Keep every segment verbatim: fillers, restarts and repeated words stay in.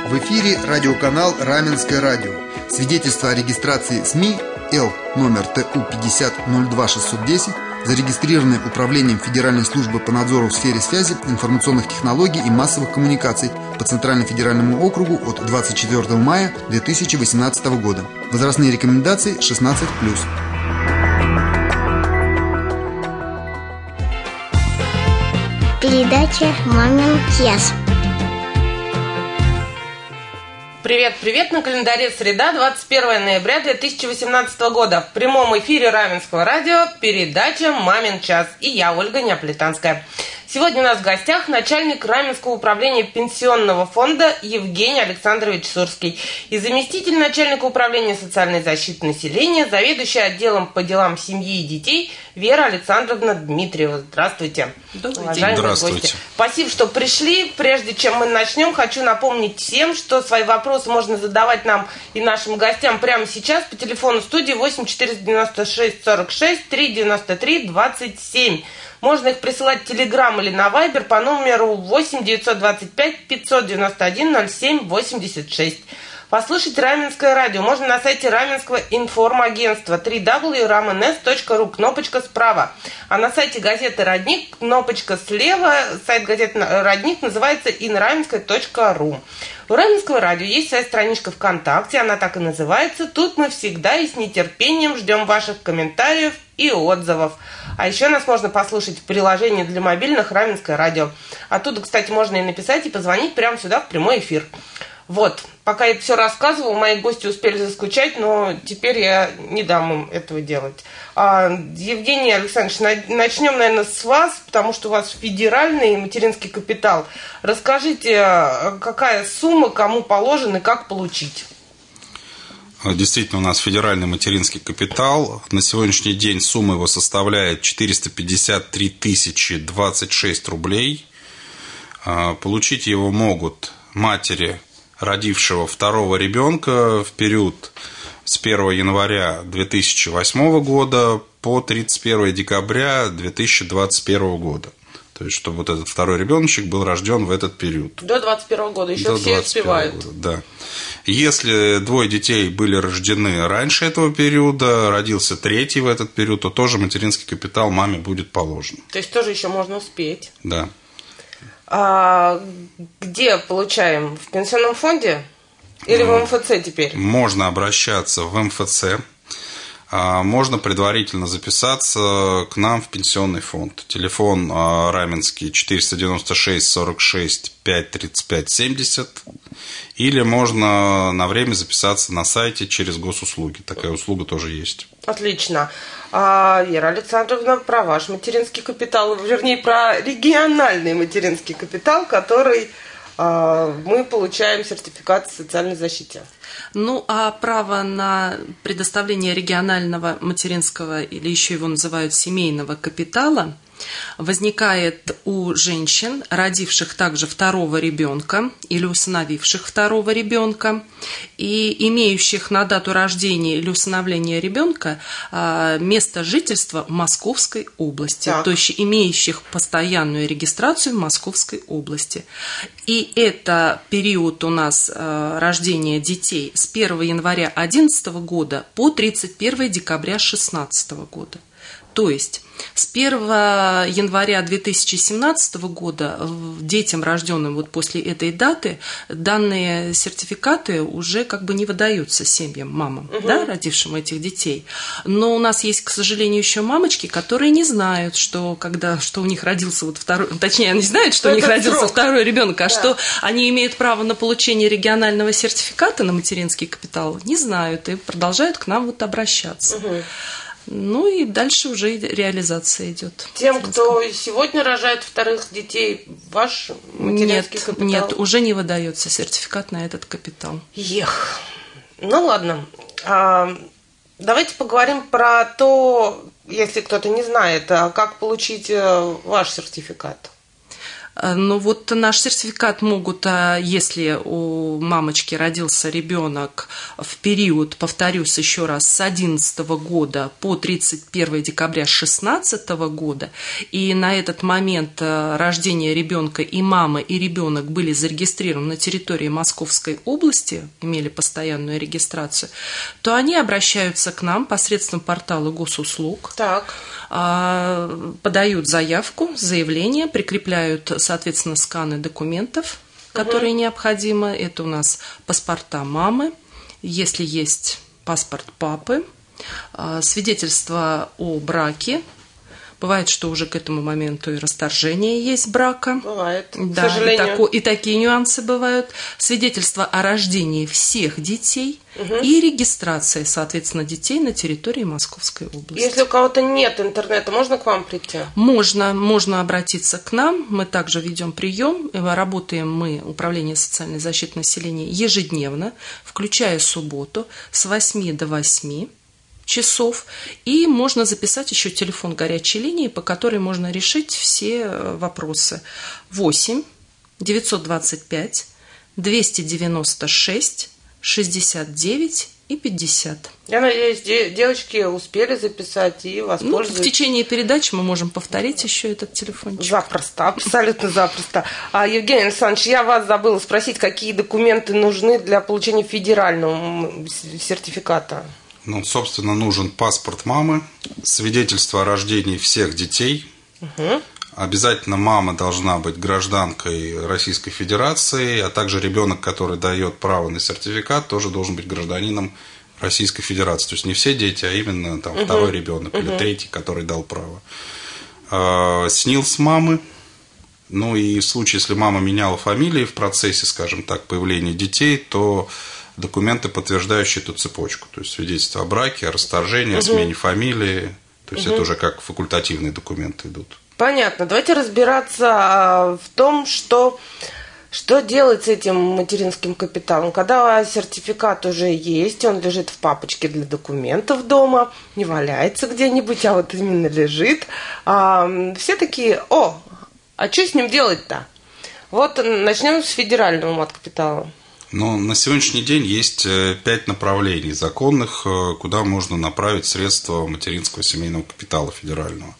В эфире радиоканал «Раменское радио». Свидетельство о регистрации СМИ Л номер Т У пятьдесят ноль два шестьсот десять, зарегистрированное Управлением Федеральной службы по надзору в сфере связи, информационных технологий и массовых коммуникаций по Центральному федеральному округу от двадцать четвёртого мая две тысячи восемнадцатого года. Возрастные рекомендации шестнадцать плюс. Передача «Мамин час». Привет, привет! На календаре среда, двадцать первое ноября две тысячи восемнадцатого года. В прямом эфире Раменского радио передача «Мамин час». И я, Ольга Неаполитанская. Сегодня у нас в гостях начальник Раменского управления пенсионного фонда Евгений Александрович Сурский и заместитель начальника управления социальной защиты населения, заведующая отделом по делам семьи и детей Вера Александровна Дмитриева. Здравствуйте. Добрый день. Здравствуйте. Гости. Спасибо, что пришли. Прежде чем мы начнем, хочу напомнить всем, что свои вопросы можно задавать нам и нашим гостям прямо сейчас по телефону студии восемь четыреста девяносто шесть сорок шесть три девяносто три двадцать семь. Можно их присылать в Телеграм или на Вайбер по номеру восемь девятьсот двадцать пять пятьсот девяносто один ноль семь восемьдесят шесть. Послушать Раменское радио можно на сайте Раменского информагентства дабл ю дабл ю дабл ю точка рам эн эс точка ру, кнопочка справа. А на сайте газеты «Родник» кнопочка слева. Сайт газеты «Родник» называется ин раменское точка ру. У Раменского радио есть своя страничка ВКонтакте, она так и называется. Тут мы всегда и с нетерпением ждем ваших комментариев и отзывов. А еще нас можно послушать в приложении для мобильных «Раменское радио». Оттуда, кстати, можно и написать, и позвонить прямо сюда в прямой эфир. Вот, пока я все рассказывала, мои гости успели заскучать, но теперь я не дам им этого делать. А, Евгений Александрович, начнем, наверное, с вас, потому что у вас федеральный материнский капитал. Расскажите, какая сумма, кому положена и как получить? Действительно, у нас федеральный материнский капитал. На сегодняшний день сумма его составляет четыреста пятьдесят три тысячи двадцать шесть рублей. Получить его могут матери, родившего второго ребенка в период с первого января две тысячи восьмого года по тридцать первое декабря две тысячи двадцать первого года. То есть, чтобы вот этот второй ребеночек был рожден в этот период. До двадцать первого года еще все успевают. Года, да. Если двое детей были рождены раньше этого периода, родился третий в этот период, то тоже материнский капитал маме будет положен. То есть, тоже еще можно успеть. Да. А где получаем? В пенсионном фонде или ну, в эм эф цэ теперь? Можно обращаться в эм эф цэ. Можно предварительно записаться к нам в пенсионный фонд. Телефон Раменский четыреста девяносто шесть сорок шесть пять тридцать пять семьдесят. Или можно на время записаться на сайте через госуслуги. Такая услуга тоже есть. Отлично. А, Вера Александровна, про ваш материнский капитал, вернее, про региональный материнский капитал, который а, мы получаем сертификат о социальной защите. Ну, а право на предоставление регионального материнского, или еще его называют семейного капитала, возникает у женщин, родивших также второго ребенка или усыновивших второго ребенка и имеющих на дату рождения или усыновления ребенка место жительства в Московской области, так. То есть имеющих постоянную регистрацию в Московской области. И это период у нас рождения детей с первого января две тысячи одиннадцатого года по тридцать первое декабря две тысячи шестнадцатого года. То есть с первого января две тысячи семнадцатого года детям, рожденным вот после этой даты, данные сертификаты уже как бы не выдаются семьям, мамам, угу. да, родившим этих детей. Но у нас есть, к сожалению, еще мамочки, которые не знают, что, когда, что у них родился вот второй, точнее, они знают, что, что у них родился срок. Второй ребенок, а да. что они имеют право на получение регионального сертификата на материнский капитал, не знают и продолжают к нам вот обращаться. Угу. Ну и дальше уже реализация идет. Тем, кто сегодня рожает вторых детей, ваш материнский нет, капитал? Нет, уже не выдается сертификат на этот капитал. Ех. Ну ладно. А, давайте поговорим про то, если кто-то не знает, а как получить ваш сертификат. Ну вот наш сертификат могут, если у мамочки родился ребенок в период, повторюсь еще раз, с одиннадцатого года по тридцать первое декабря шестнадцатого года, и на этот момент рождения ребенка и мама, и ребенок были зарегистрированы на территории Московской области, имели постоянную регистрацию, то они обращаются к нам посредством портала госуслуг. Так. Подают заявку, заявление, прикрепляют, соответственно, сканы документов, которые угу. необходимы. Это у нас паспорта мамы, если есть паспорт папы, свидетельство о браке. Бывает, что уже к этому моменту и расторжение есть брака. Бывает, да, к сожалению. И, тако, и такие нюансы бывают. Свидетельство о рождении всех детей угу. и регистрация, соответственно, детей на территории Московской области. Если у кого-то нет интернета, можно к вам прийти? Можно, можно обратиться к нам. Мы также ведем прием. Работаем мы, Управление социальной защиты населения, ежедневно, включая субботу, с восьми до восьми часов, и можно записать еще телефон горячей линии, по которой можно решить все вопросы. восемь девятьсот двадцать пять двести девяносто шесть шестьдесят девять и пятьдесят. Я надеюсь, девочки успели записать и воспользоваться. Ну, в течение передачи мы можем повторить еще этот телефончик. Запросто, абсолютно запросто. А, Евгений Александрович, я вас забыла спросить, какие документы нужны для получения федерального сертификата? Ну, собственно, нужен паспорт мамы, свидетельство о рождении всех детей. Угу. Обязательно мама должна быть гражданкой Российской Федерации, а также ребенок, который дает право на сертификат, тоже должен быть гражданином Российской Федерации. То есть не все дети, а именно там, угу. второй ребенок угу. или третий, который дал право. СНИЛС мамы. Ну и в случае, если мама меняла фамилии в процессе, скажем так, появления детей, то документы, подтверждающие эту цепочку. То есть свидетельство о браке, о расторжении, угу. о смене фамилии. То есть угу. это уже как факультативные документы идут. Понятно. Давайте разбираться в том, что, что делать с этим материнским капиталом. Когда сертификат уже есть, он лежит в папочке для документов дома, не валяется где-нибудь, а вот именно лежит. А, все такие: о, а что с ним делать-то? Вот начнем с федерального мат-капитала. Но на сегодняшний день есть пять направлений законных, куда можно направить средства материнского семейного капитала федерального.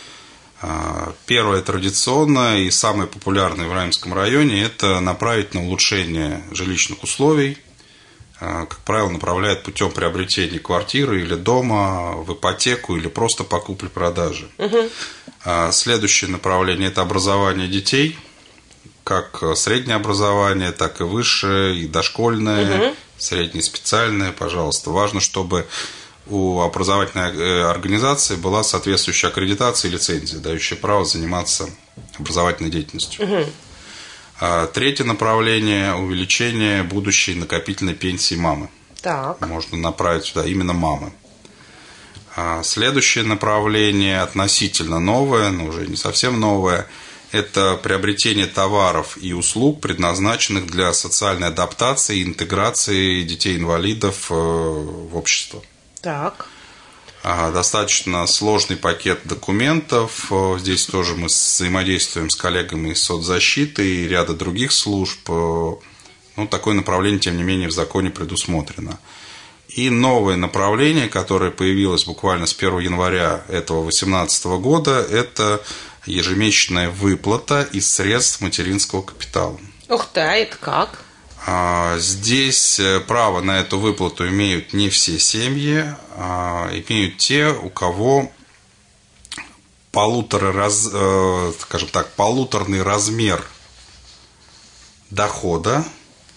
Первое, традиционное и самое популярное в Раменском районе, это направить на улучшение жилищных условий. Как правило, направляют путем приобретения квартиры или дома в ипотеку или просто по купле-продаже. Угу. Следующее направление – это образование детей. Как среднее образование, так и высшее, и дошкольное, угу. среднее, специальное, пожалуйста. Важно, чтобы у образовательной организации была соответствующая аккредитация и лицензия, дающая право заниматься образовательной деятельностью. Угу. Третье направление – увеличение будущей накопительной пенсии мамы. Так. Можно направить сюда именно мамы. Следующее направление относительно новое, но уже не совсем новое – это приобретение товаров и услуг, предназначенных для социальной адаптации и интеграции детей-инвалидов в общество. Так. Достаточно сложный пакет документов. Здесь тоже мы взаимодействуем с коллегами из соцзащиты и ряда других служб. Ну, такое направление, тем не менее, в законе предусмотрено. И новое направление, которое появилось буквально с первого января этого две тысячи восемнадцатого года, это ежемесячная выплата из средств материнского капитала. Ух ты, а это как? Здесь право на эту выплату имеют не все семьи, а имеют те, у кого полутора раз, скажем так, полуторный размер дохода,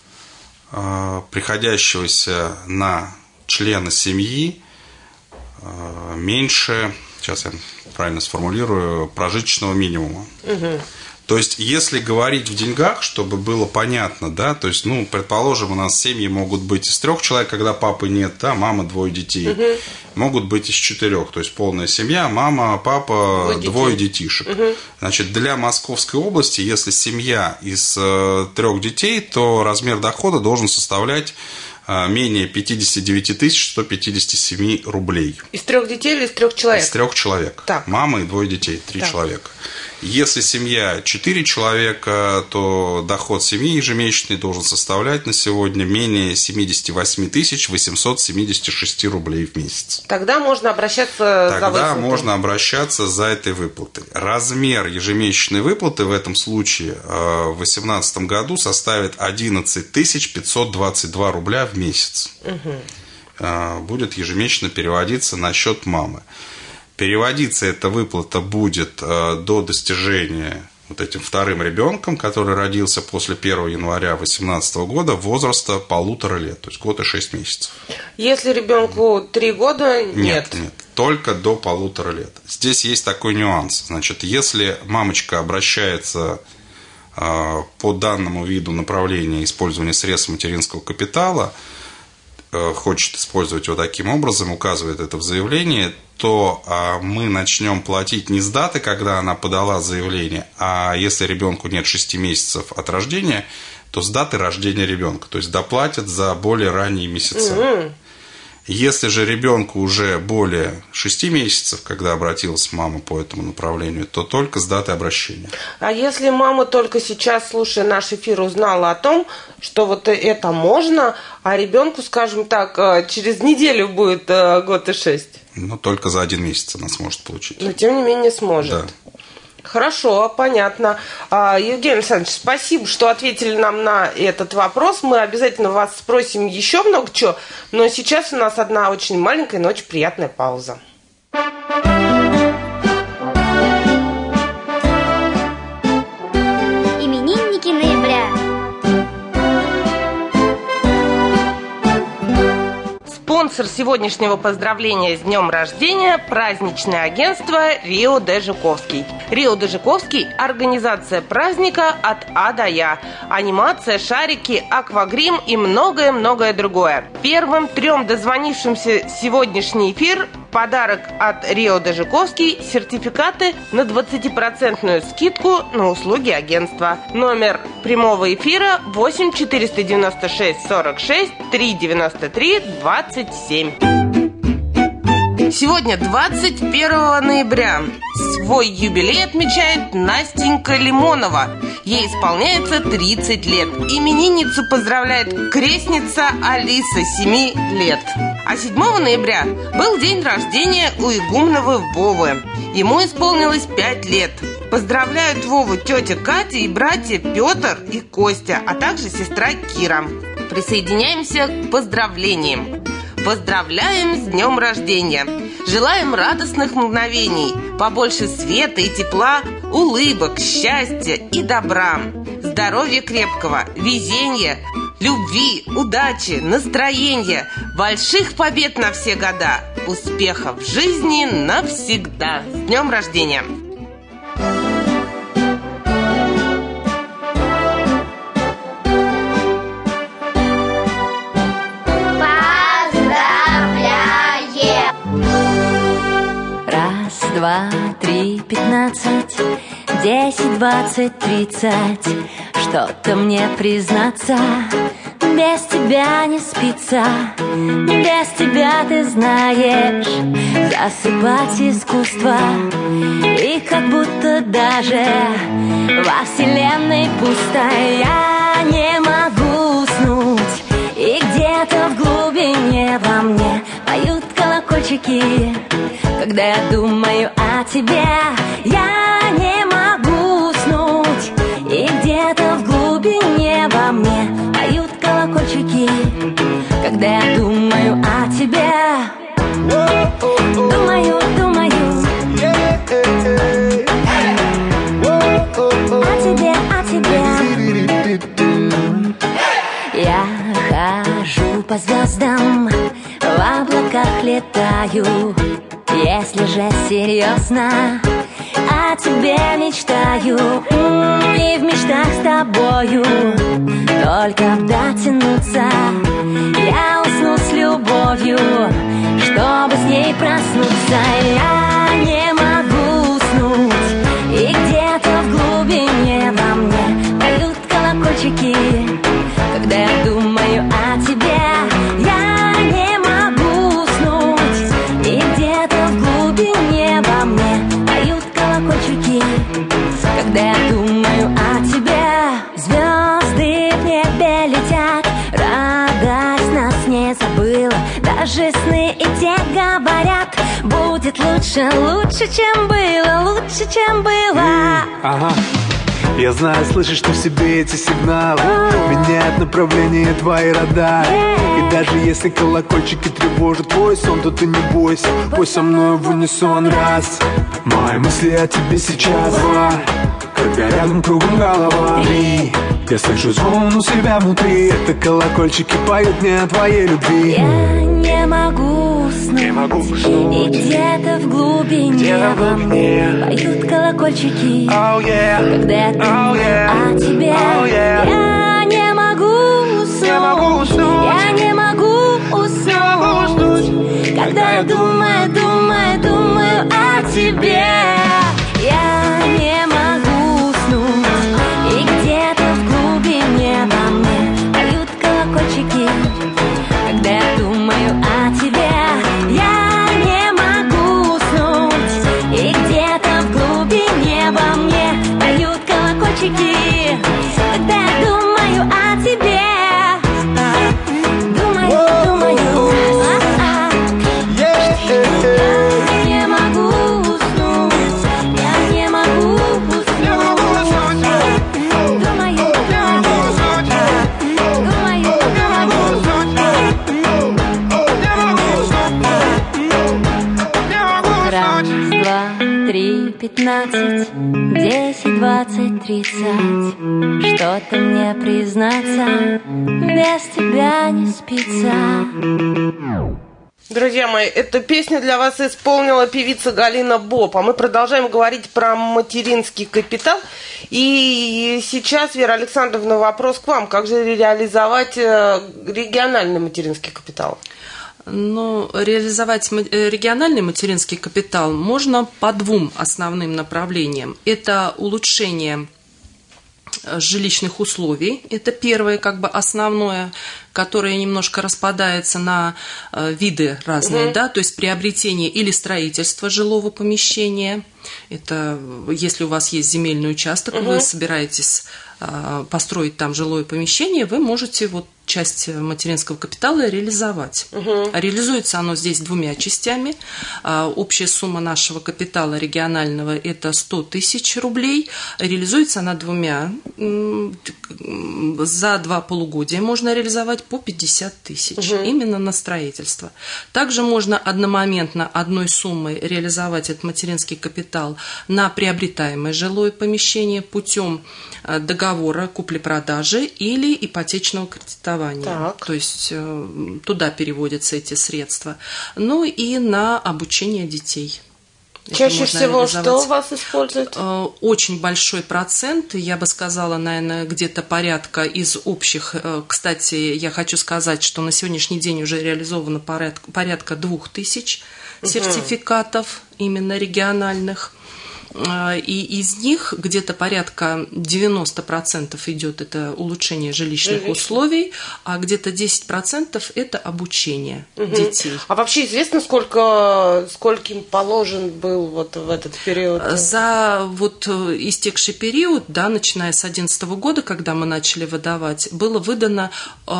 приходящегося на члена семьи, меньше, сейчас я правильно сформулирую, прожиточного минимума. Угу. То есть, если говорить в деньгах, чтобы было понятно, да, то есть, ну, предположим, у нас семьи могут быть из трех человек, когда папы нет, да, мама, двое детей. Угу. Могут быть из четырех, то есть, полная семья, мама, папа, двое, двое детишек. Угу. Значит, для Московской области, если семья из э, трех детей, то размер дохода должен составлять менее пятьдесят девять тысяч сто пятьдесят семь рублей. Из трех детей или из трех человек? Из трех человек. Так. Мама и двое детей, три так. человека. Если семья четыре человека, то доход семьи ежемесячный должен составлять на сегодня менее семьдесят восемь тысяч восемьсот семьдесят шесть рублей в месяц. Тогда можно обращаться Тогда за выплатой. Тогда можно обращаться за этой выплатой. Размер ежемесячной выплаты в этом случае в две тысячи восемнадцатом году составит одиннадцать тысяч пятьсот двадцать два рубля в месяц. Угу. Будет ежемесячно переводиться на счет мамы. Переводиться эта выплата будет до достижения вот этим вторым ребенком, который родился после первого января две тысячи восемнадцатого года, возраста полутора лет, то есть год и шесть месяцев. Если ребенку три года, нет? Нет, нет, только до полутора лет. Здесь есть такой нюанс. Значит, если мамочка обращается по данному виду направления использования средств материнского капитала, хочет использовать его таким образом, указывает это в заявлении, то мы начнем платить не с даты, когда она подала заявление, а если ребенку нет шести месяцев от рождения, то с даты рождения ребенка. То есть доплатят за более ранние месяца. Mm-hmm. Если же ребенку уже более шести месяцев, когда обратилась мама по этому направлению, то только с даты обращения. А если мама только сейчас, слушая наш эфир, узнала о том, что вот это можно, а ребенку, скажем так, через неделю будет год и шесть? Ну, только за один месяц она сможет получить. Но тем не менее сможет. Да. Хорошо, понятно. Евгений Александрович, спасибо, что ответили нам на этот вопрос. Мы обязательно вас спросим еще много чего, но сейчас у нас одна очень маленькая, но очень приятная пауза. Именинники ноября. Спонсор сегодняшнего поздравления с днем рождения – праздничное агентство «Рио де Жуковский». «Рио де Жуковский» – организация праздника от А до Я. Анимация, шарики, аквагрим и многое-многое другое. Первым трем дозвонившимся сегодняшний эфир – подарок от «Рио де Жуковский» – сертификаты на двадцатипроцентную скидку на услуги агентства. Номер прямого эфира восемь четыреста девяносто шесть сорок шесть триста девяносто три двадцать семь. Сегодня двадцать первого ноября. Свой юбилей отмечает Настенька Лимонова. Ей исполняется тридцать лет. Именинницу поздравляет крестница Алиса, семи лет. А седьмого ноября был день рождения у игумного Вовы. Ему исполнилось пять лет. Поздравляют Вову тетя Катя и братья Петр и Костя, а также сестра Кира. Присоединяемся к поздравлениям. Поздравляем с днем рождения! Желаем радостных мгновений, побольше света и тепла, улыбок, счастья и добра, здоровья крепкого, везения, любви, удачи, настроения, больших побед на все года, успехов в жизни навсегда. С днем рождения! Два, три, пятнадцать, десять, двадцать, тридцать. Что-то мне признаться, без тебя не спится. Без тебя, ты знаешь, засыпать искусство. И как будто даже во вселенной пусто. Я не могу уснуть, и где-то в глубине во мне поют колокольчики. Когда я думаю о тебе, я не могу уснуть, и где-то в глубине во мне поют колокольчики. Когда я думаю о тебе, думаю, думаю о тебе, о тебе. Я хожу по звездам, в облаках летаю. Если же серьезно, о тебе мечтаю. И в мечтах с тобою только дотянуться. Я усну с любовью, чтобы с ней проснуться. Я не могу уснуть, и где-то в глубине во мне поют колокольчики. Когда я думаю о тебе, лучше, лучше, чем было, лучше, чем было. Ага. Я знаю, слышишь ты в себе эти сигналы, меняют направление твои радары. И даже если колокольчики тревожат твой сон, то ты не бойся, пой со мной в унисон раз. Мои мысли о тебе сейчас два, когда рядом кругом голова. Три. Я слышу звон у себя внутри, это колокольчики поют мне о твоей любви. Я не могу уснуть, не могу уснуть. И где-то в глубине, где-то в глубине поют колокольчики. Oh, yeah. Когда я думаю oh, yeah. о тебе, oh, yeah. я не могу уснуть, не могу уснуть. Я не могу уснуть, не могу уснуть. Когда я думаю, думаю, думаю о тебе. Я не могу уснуть, и где-то в глубине во мне поют колокольчики. Когда я думаю о тебе, я не могу уснуть, и где-то в глубине во мне поют колокольчики. Когда я думаю о тебе, думаю, думаю, а-а. Я не могу уснуть, я не могу уснуть. Думаю, думаю, думаю. Раз, два, три, пятнадцать, десять, двадцать, тридцать. Что-то мне признаться, без тебя не спится. Друзья мои, эту песню для вас исполнила певица Галина Боб. А мы продолжаем говорить про материнский капитал. И сейчас, Вера Александровна, вопрос к вам. Как же реализовать региональный материнский капитал? Ну, реализовать региональный материнский капитал можно по двум основным направлениям. Это улучшение жилищных условий. Это первое, как бы основное, которое немножко распадается на виды разные, угу. да, то есть приобретение или строительство жилого помещения. Это если у вас есть земельный участок, угу. вы собираетесь построить там жилое помещение, вы можете вот часть материнского капитала реализовать. Угу. Реализуется оно здесь двумя частями. Общая сумма нашего капитала регионального – это сто тысяч рублей. Реализуется она двумя. За два полугодия можно реализовать по пятьдесят тысяч. Угу. Именно на строительство. Также можно одномоментно одной суммой реализовать этот материнский капитал на приобретаемое жилое помещение путем договора купли-продажи или ипотечного кредитования. Так. То есть туда переводятся эти средства. Ну и на обучение детей. Чаще всего что у вас используют? Очень большой процент, я бы сказала, наверное, где-то порядка из общих. Кстати, я хочу сказать, что на сегодняшний день уже реализовано порядка, порядка двух тысяч сертификатов, угу. именно региональных. И из них где-то порядка девяносто процентов идет это улучшение жилищных Жилищно. условий, а где-то десять процентов это обучение угу. детей. А вообще известно, сколько, скольким положен был вот в этот период? За вот истекший период, да, начиная с две тысячи одиннадцатого года, когда мы начали выдавать, было выдано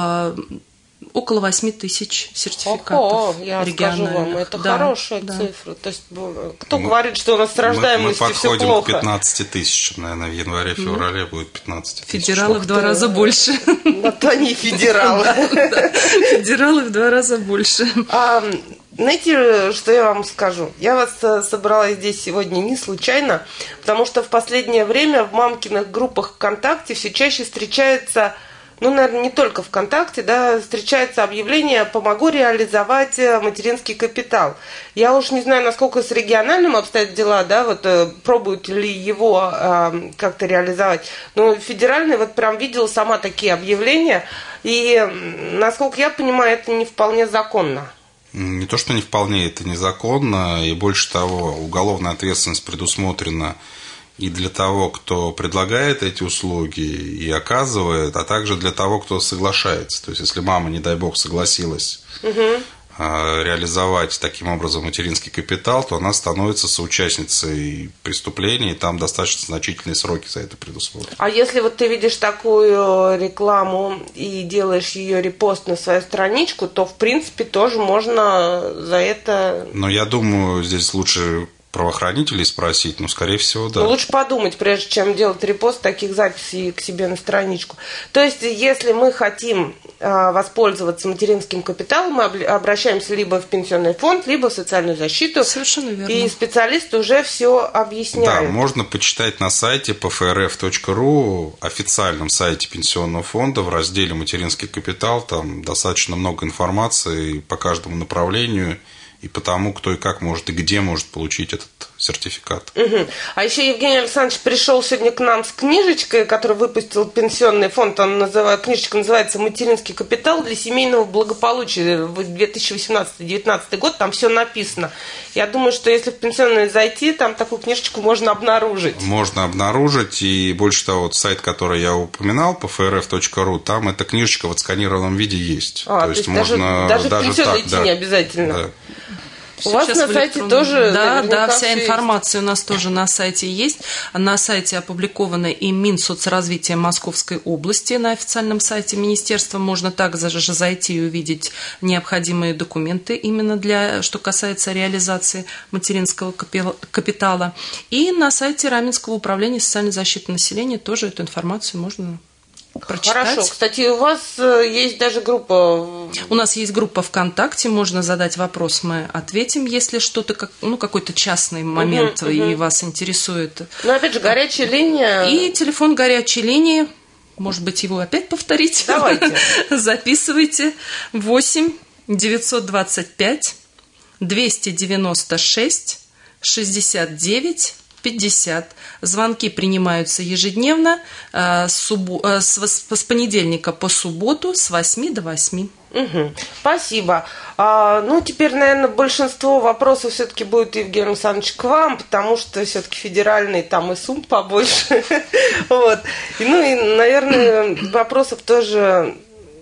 около восемь тысяч сертификатов. Ого, я скажу вам, это да, хорошая да. цифра. То есть, кто мы, говорит, что у нас с рождаемостью все плохо? Мы подходим к пятнадцати тысячам, наверное, в январе-феврале ну, будет пятнадцать тысяч. Федералы в два раза больше. Вот они федералы. Федералы в два раза больше. Знаете, что я вам скажу? Я вас собрала здесь сегодня не случайно, потому что в последнее время в мамкиных группах ВКонтакте все чаще встречается... Ну, наверное, не только ВКонтакте, да, встречается объявление «Помогу реализовать материнский капитал». Я уж не знаю, насколько с региональным обстоят дела, да, вот пробуют ли его э, как-то реализовать. Но федеральный вот прям видела сама такие объявления, и, насколько я понимаю, это не вполне законно. Не то, что не вполне, это незаконно, и больше того, уголовная ответственность предусмотрена и для того, кто предлагает эти услуги и оказывает, а также для того, кто соглашается. То есть, если мама, не дай бог, согласилась угу. реализовать таким образом материнский капитал, то она становится соучастницей преступления, и там достаточно значительные сроки за это предусмотрены. А если вот ты видишь такую рекламу и делаешь ее репост на свою страничку, то в принципе тоже можно за это... Но я думаю, здесь лучше правоохранителей спросить, ну, скорее всего, да. Ну, лучше подумать, прежде чем делать репост таких записей к себе на страничку. То есть, если мы хотим э, воспользоваться материнским капиталом, мы обращаемся либо в пенсионный фонд, либо в социальную защиту. Совершенно верно. И специалисты уже все объясняют. Да, можно почитать на сайте пэ эф эр эф точка ру, официальном сайте пенсионного фонда, в разделе «Материнский капитал». Там достаточно много информации по каждому направлению и по тому, кто и как может, и где может получить этот сертификат. Угу. А еще Евгений Александрович пришел сегодня к нам с книжечкой, которую выпустил пенсионный фонд. Он называет, книжечка называется «Материнский капитал для семейного благополучия» в две тысячи восемнадцатый — две тысячи девятнадцатый год. Там все написано. Я думаю, что если в пенсионный зайти, там такую книжечку можно обнаружить. Можно обнаружить. И больше того, вот сайт, который я упоминал, пэ эф эр эф точка ру, там эта книжечка в отсканированном виде есть. А, то, то есть, есть можно даже, даже, даже в пенсионный так, идти да, не обязательно. Да. У вас Сейчас на сайте электронном... тоже Да, да, вся есть. информация у нас тоже на сайте есть. На сайте опубликована и Минсоцразвития Московской области. На официальном сайте министерства можно также же зайти и увидеть необходимые документы именно для, что касается реализации материнского капитала. И на сайте Раменского управления социальной защиты населения тоже эту информацию можно прочитать. Хорошо. Кстати, у вас есть даже группа... У нас есть группа ВКонтакте, можно задать вопрос, мы ответим, если что-то, как, ну, какой-то частный момент угу, и угу. вас интересует. Ну, опять же, горячая линия... И телефон горячей линии, может быть, его опять повторить? Давайте. Записывайте. восемь девятьсот двадцать пять двести девяносто шесть шестьдесят девять пятьдесят. Звонки принимаются ежедневно с, суббо... с понедельника по субботу с восьми до восьми. Угу. Спасибо. А, ну, теперь, наверное, большинство вопросов все-таки будет, Евгений Александрович, к вам, потому что все-таки федеральный там и сумм побольше. Вот. Ну и, наверное, вопросов тоже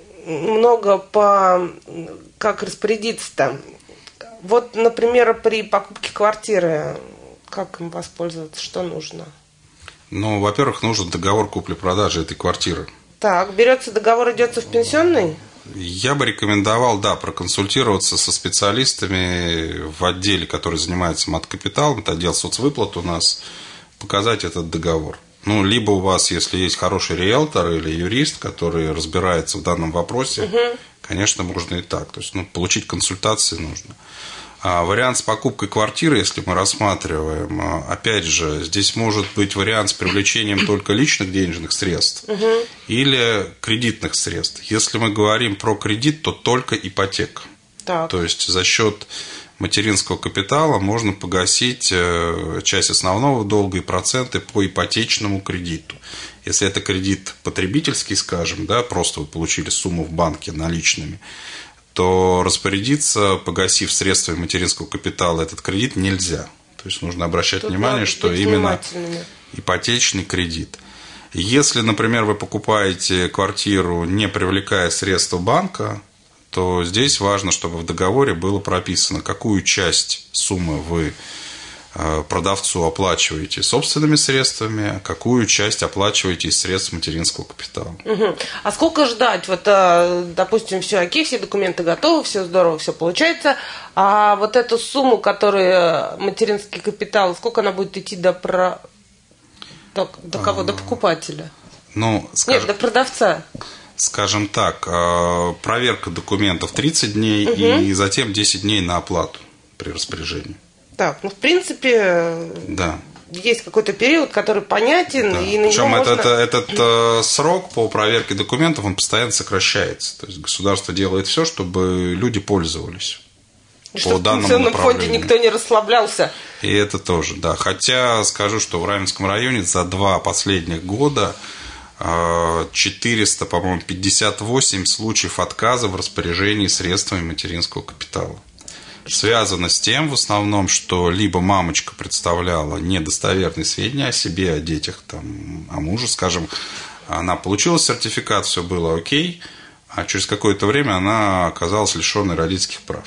много по как распорядиться-то. Вот, например, при покупке квартиры как им воспользоваться, что нужно? Ну, во-первых, нужен договор купли-продажи этой квартиры. Так, берется договор, идется в пенсионный? Я бы рекомендовал, да, проконсультироваться со специалистами в отделе, который занимается маткапиталом, это отдел соцвыплат у нас, показать этот договор. Ну, либо у вас, если есть хороший риэлтор или юрист, который разбирается в данном вопросе, угу. конечно, можно и так. То есть, ну, получить консультации нужно. А вариант с покупкой квартиры, если мы рассматриваем, опять же, здесь может быть вариант с привлечением только личных денежных средств угу. или кредитных средств. Если мы говорим про кредит, то только ипотека. Так. То есть за счет материнского капитала можно погасить часть основного долга и проценты по ипотечному кредиту. Если это кредит потребительский, скажем, да, просто вы получили сумму в банке наличными, то распорядиться, погасив средствами материнского капитала этот кредит, нельзя. То есть нужно обращать Тут внимание, что именно ипотечный кредит. Если, например, вы покупаете квартиру, не привлекая средства банка, то здесь важно, чтобы в договоре было прописано, какую часть суммы вы продавцу оплачиваете собственными средствами, а какую часть оплачиваете из средств материнского капитала. Угу. А сколько ждать? Вот, допустим, все окей, все документы готовы, все здорово, все получается. А вот эту сумму, которую материнский капитал, сколько она будет идти до, про... до, до кого? До покупателя? Ну, скажем... Нет, до продавца. Скажем так, проверка документов тридцать дней угу. и затем десять дней на оплату при распоряжении. Так, ну, в принципе, да. есть какой-то период, который понятен. Да. И на Причем него этот, можно... этот, этот срок по проверке документов, он постоянно сокращается. То есть государство делает все, чтобы люди пользовались. И по данному в пенсионном фонде никто не расслаблялся. И это тоже, да. Хотя скажу, что в Раменском районе за два последних года четыреста, по-моему, пятьдесят восемь случаев отказа в распоряжении средствами материнского капитала. Связано с тем, в основном, что либо мамочка представляла недостоверные сведения о себе, о детях, там, о муже, скажем, она получила сертификат, все было окей, а через какое-то время она оказалась лишенной родительских прав.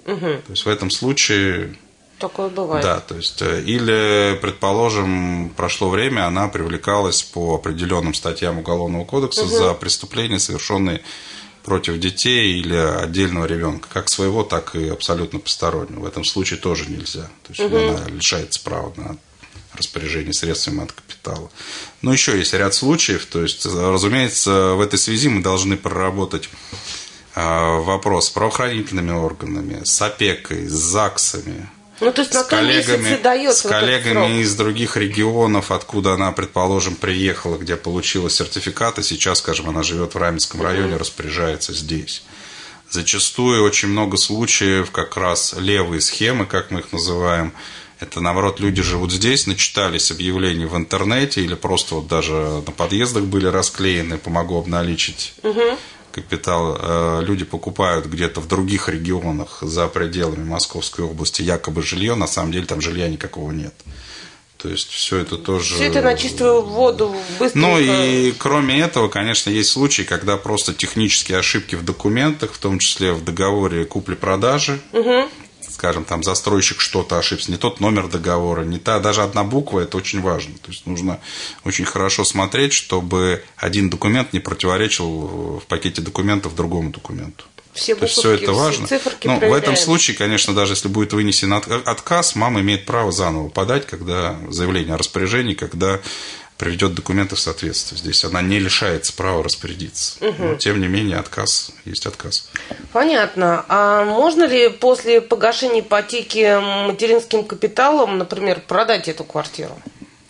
Угу. То есть в этом случае... Такое бывает. Да, то есть, или, предположим, прошло время, она привлекалась по определенным статьям Уголовного кодекса угу. за преступления, совершенные против детей или отдельного ребенка, как своего, так и абсолютно постороннего. В этом случае тоже нельзя. То есть угу. она лишается права на распоряжение средствами от капитала. Но еще есть ряд случаев. То есть, разумеется, в этой связи мы должны проработать вопрос с правоохранительными органами, с опекой, с ЗАГСами. Ну, то есть с коллегами, дается с коллегами из других регионов, откуда она, предположим, приехала, где получила сертификат, и сейчас, скажем, она живет в Раменском районе, распоряжается здесь. Зачастую очень много случаев, как раз левые схемы, как мы их называем, это, наоборот, люди живут здесь, начитались объявлений в интернете или просто вот даже на подъездах были расклеены, помогу обналичить угу. капитал. Люди покупают где-то в других регионах за пределами Московской области якобы жилье, на самом деле там жилья никакого нет. То есть все это тоже... Все это на чистую воду быстренько... Ну и кроме этого, конечно, есть случаи, когда просто технические ошибки в документах, в том числе в договоре купли-продажи, угу. скажем, там застройщик что-то ошибся, не тот номер договора, не та, даже одна буква, это очень важно. То есть нужно очень хорошо смотреть, чтобы один документ не противоречил в пакете документов другому документу. Все То есть все это важно. Но проверяем. В этом случае, конечно, даже если будет вынесен отказ, мама имеет право заново подать, когда заявление о распоряжении, когда приведет документы в соответствие. Здесь она не лишается права распорядиться. Угу. Но, тем не менее, отказ есть отказ. Понятно. А можно ли после погашения ипотеки материнским капиталом, например, продать эту квартиру?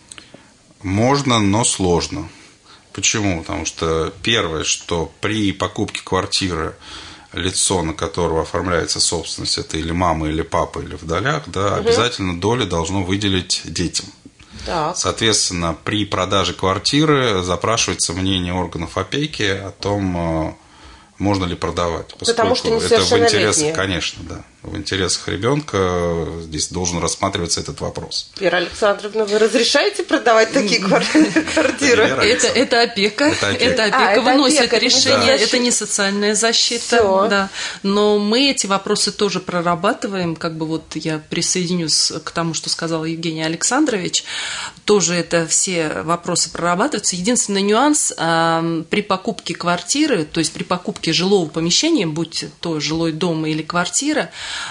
Можно, но сложно. Почему? Потому что первое, что при покупке квартиры лицо, на которого оформляется собственность, это или мама, или папа, или вдовяк, да, угу. обязательно долю должно выделить детям. Так. Соответственно, при продаже квартиры запрашивается мнение органов опеки о том, можно ли продавать. Потому что это в интересах, конечно, да. В интересах ребенка здесь должен рассматриваться этот вопрос. Вера Александровна, вы разрешаете продавать такие квартиры? Это, это опека. Это опека, это опека а, выносит это опека, решение. Это, это не социальная защита. Да. Но мы эти вопросы тоже прорабатываем. Как бы вот я присоединюсь к тому, что сказал Евгений Александрович. Тоже это все вопросы прорабатываются. Единственный нюанс э, при покупке квартиры, то есть при покупке жилого помещения, будь то жилой дом или квартира,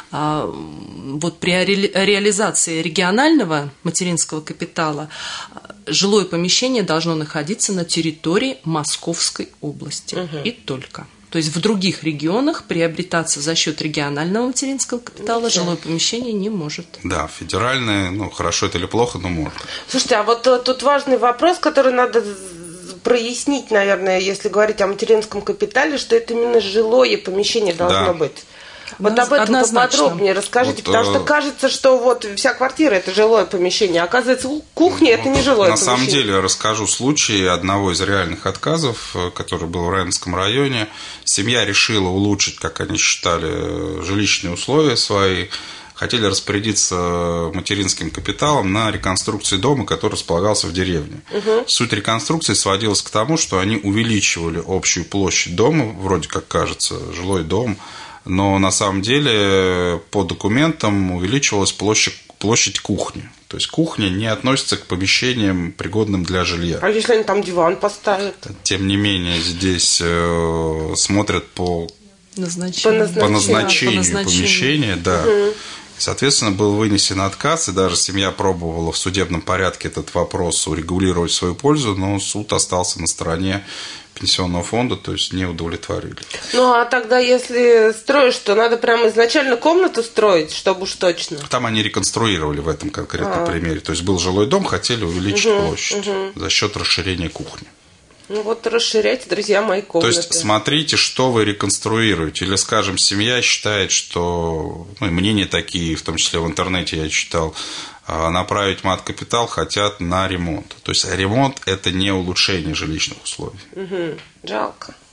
вот при реализации регионального материнского капитала жилое помещение должно находиться на территории Московской области. Угу. И только. То есть в других регионах приобретаться за счет регионального материнского капитала okay. жилое помещение не может. Да, федеральное, ну хорошо это или плохо, но может. Слушайте, а вот тут важный вопрос, который надо прояснить, наверное, если говорить о материнском капитале, что это именно жилое помещение должно да. быть. Вот об этом однозначно. Поподробнее расскажите, вот, потому что кажется, что вот вся квартира – это жилое помещение, оказывается, кухня – это не жилое на помещение. На самом деле, расскажу случай одного из реальных отказов, который был в Раменском районе. Семья решила улучшить, как они считали, жилищные условия свои, хотели распорядиться материнским капиталом на реконструкцию дома, который располагался в деревне. Угу. Суть реконструкции сводилась к тому, что они увеличивали общую площадь дома, вроде как кажется, жилой дом, но на самом деле по документам увеличивалась площадь, площадь кухни. То есть кухня не относится к помещениям, пригодным для жилья. А если они там диван поставят? Тем не менее, здесь э, смотрят по назначению, по назначению, по назначению. помещения. Да. Угу. Соответственно, был вынесен отказ, и даже семья пробовала в судебном порядке этот вопрос урегулировать в свою пользу, но суд остался на стороне пенсионного фонда, то есть не удовлетворили. Ну, а тогда, если строишь, то надо прямо изначально комнату строить, чтобы уж точно. Там они реконструировали в этом конкретном а. примере. То есть был жилой дом, хотели увеличить угу, площадь угу. за счет расширения кухни. Ну вот расширяйте, друзья мои, комнаты. То есть смотрите, что вы реконструируете. Или, скажем, семья считает, что, ну, и мнения такие, в том числе в интернете я читал, направить мат-капитал хотят на ремонт. То есть ремонт – это не улучшение жилищных условий. Угу. Жалко.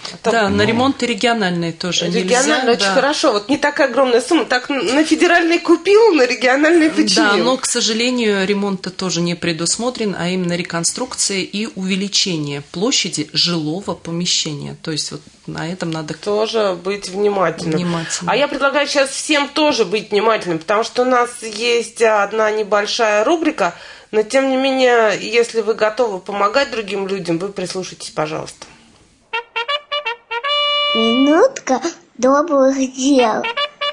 Там, да, ну, на ремонты региональные тоже региональные нельзя. очень Да. хорошо. Вот не такая огромная сумма. Так на федеральный купил, на региональный починил. Да, но, к сожалению, ремонт тоже не предусмотрен, а именно реконструкция и увеличение площади жилого помещения. То есть вот на этом надо тоже быть внимательным. внимательным. А я предлагаю сейчас всем тоже быть внимательным, потому что у нас есть одна небольшая рубрика, но тем не менее, если вы готовы помогать другим людям, вы прислушайтесь, пожалуйста. Минутка добрых дел.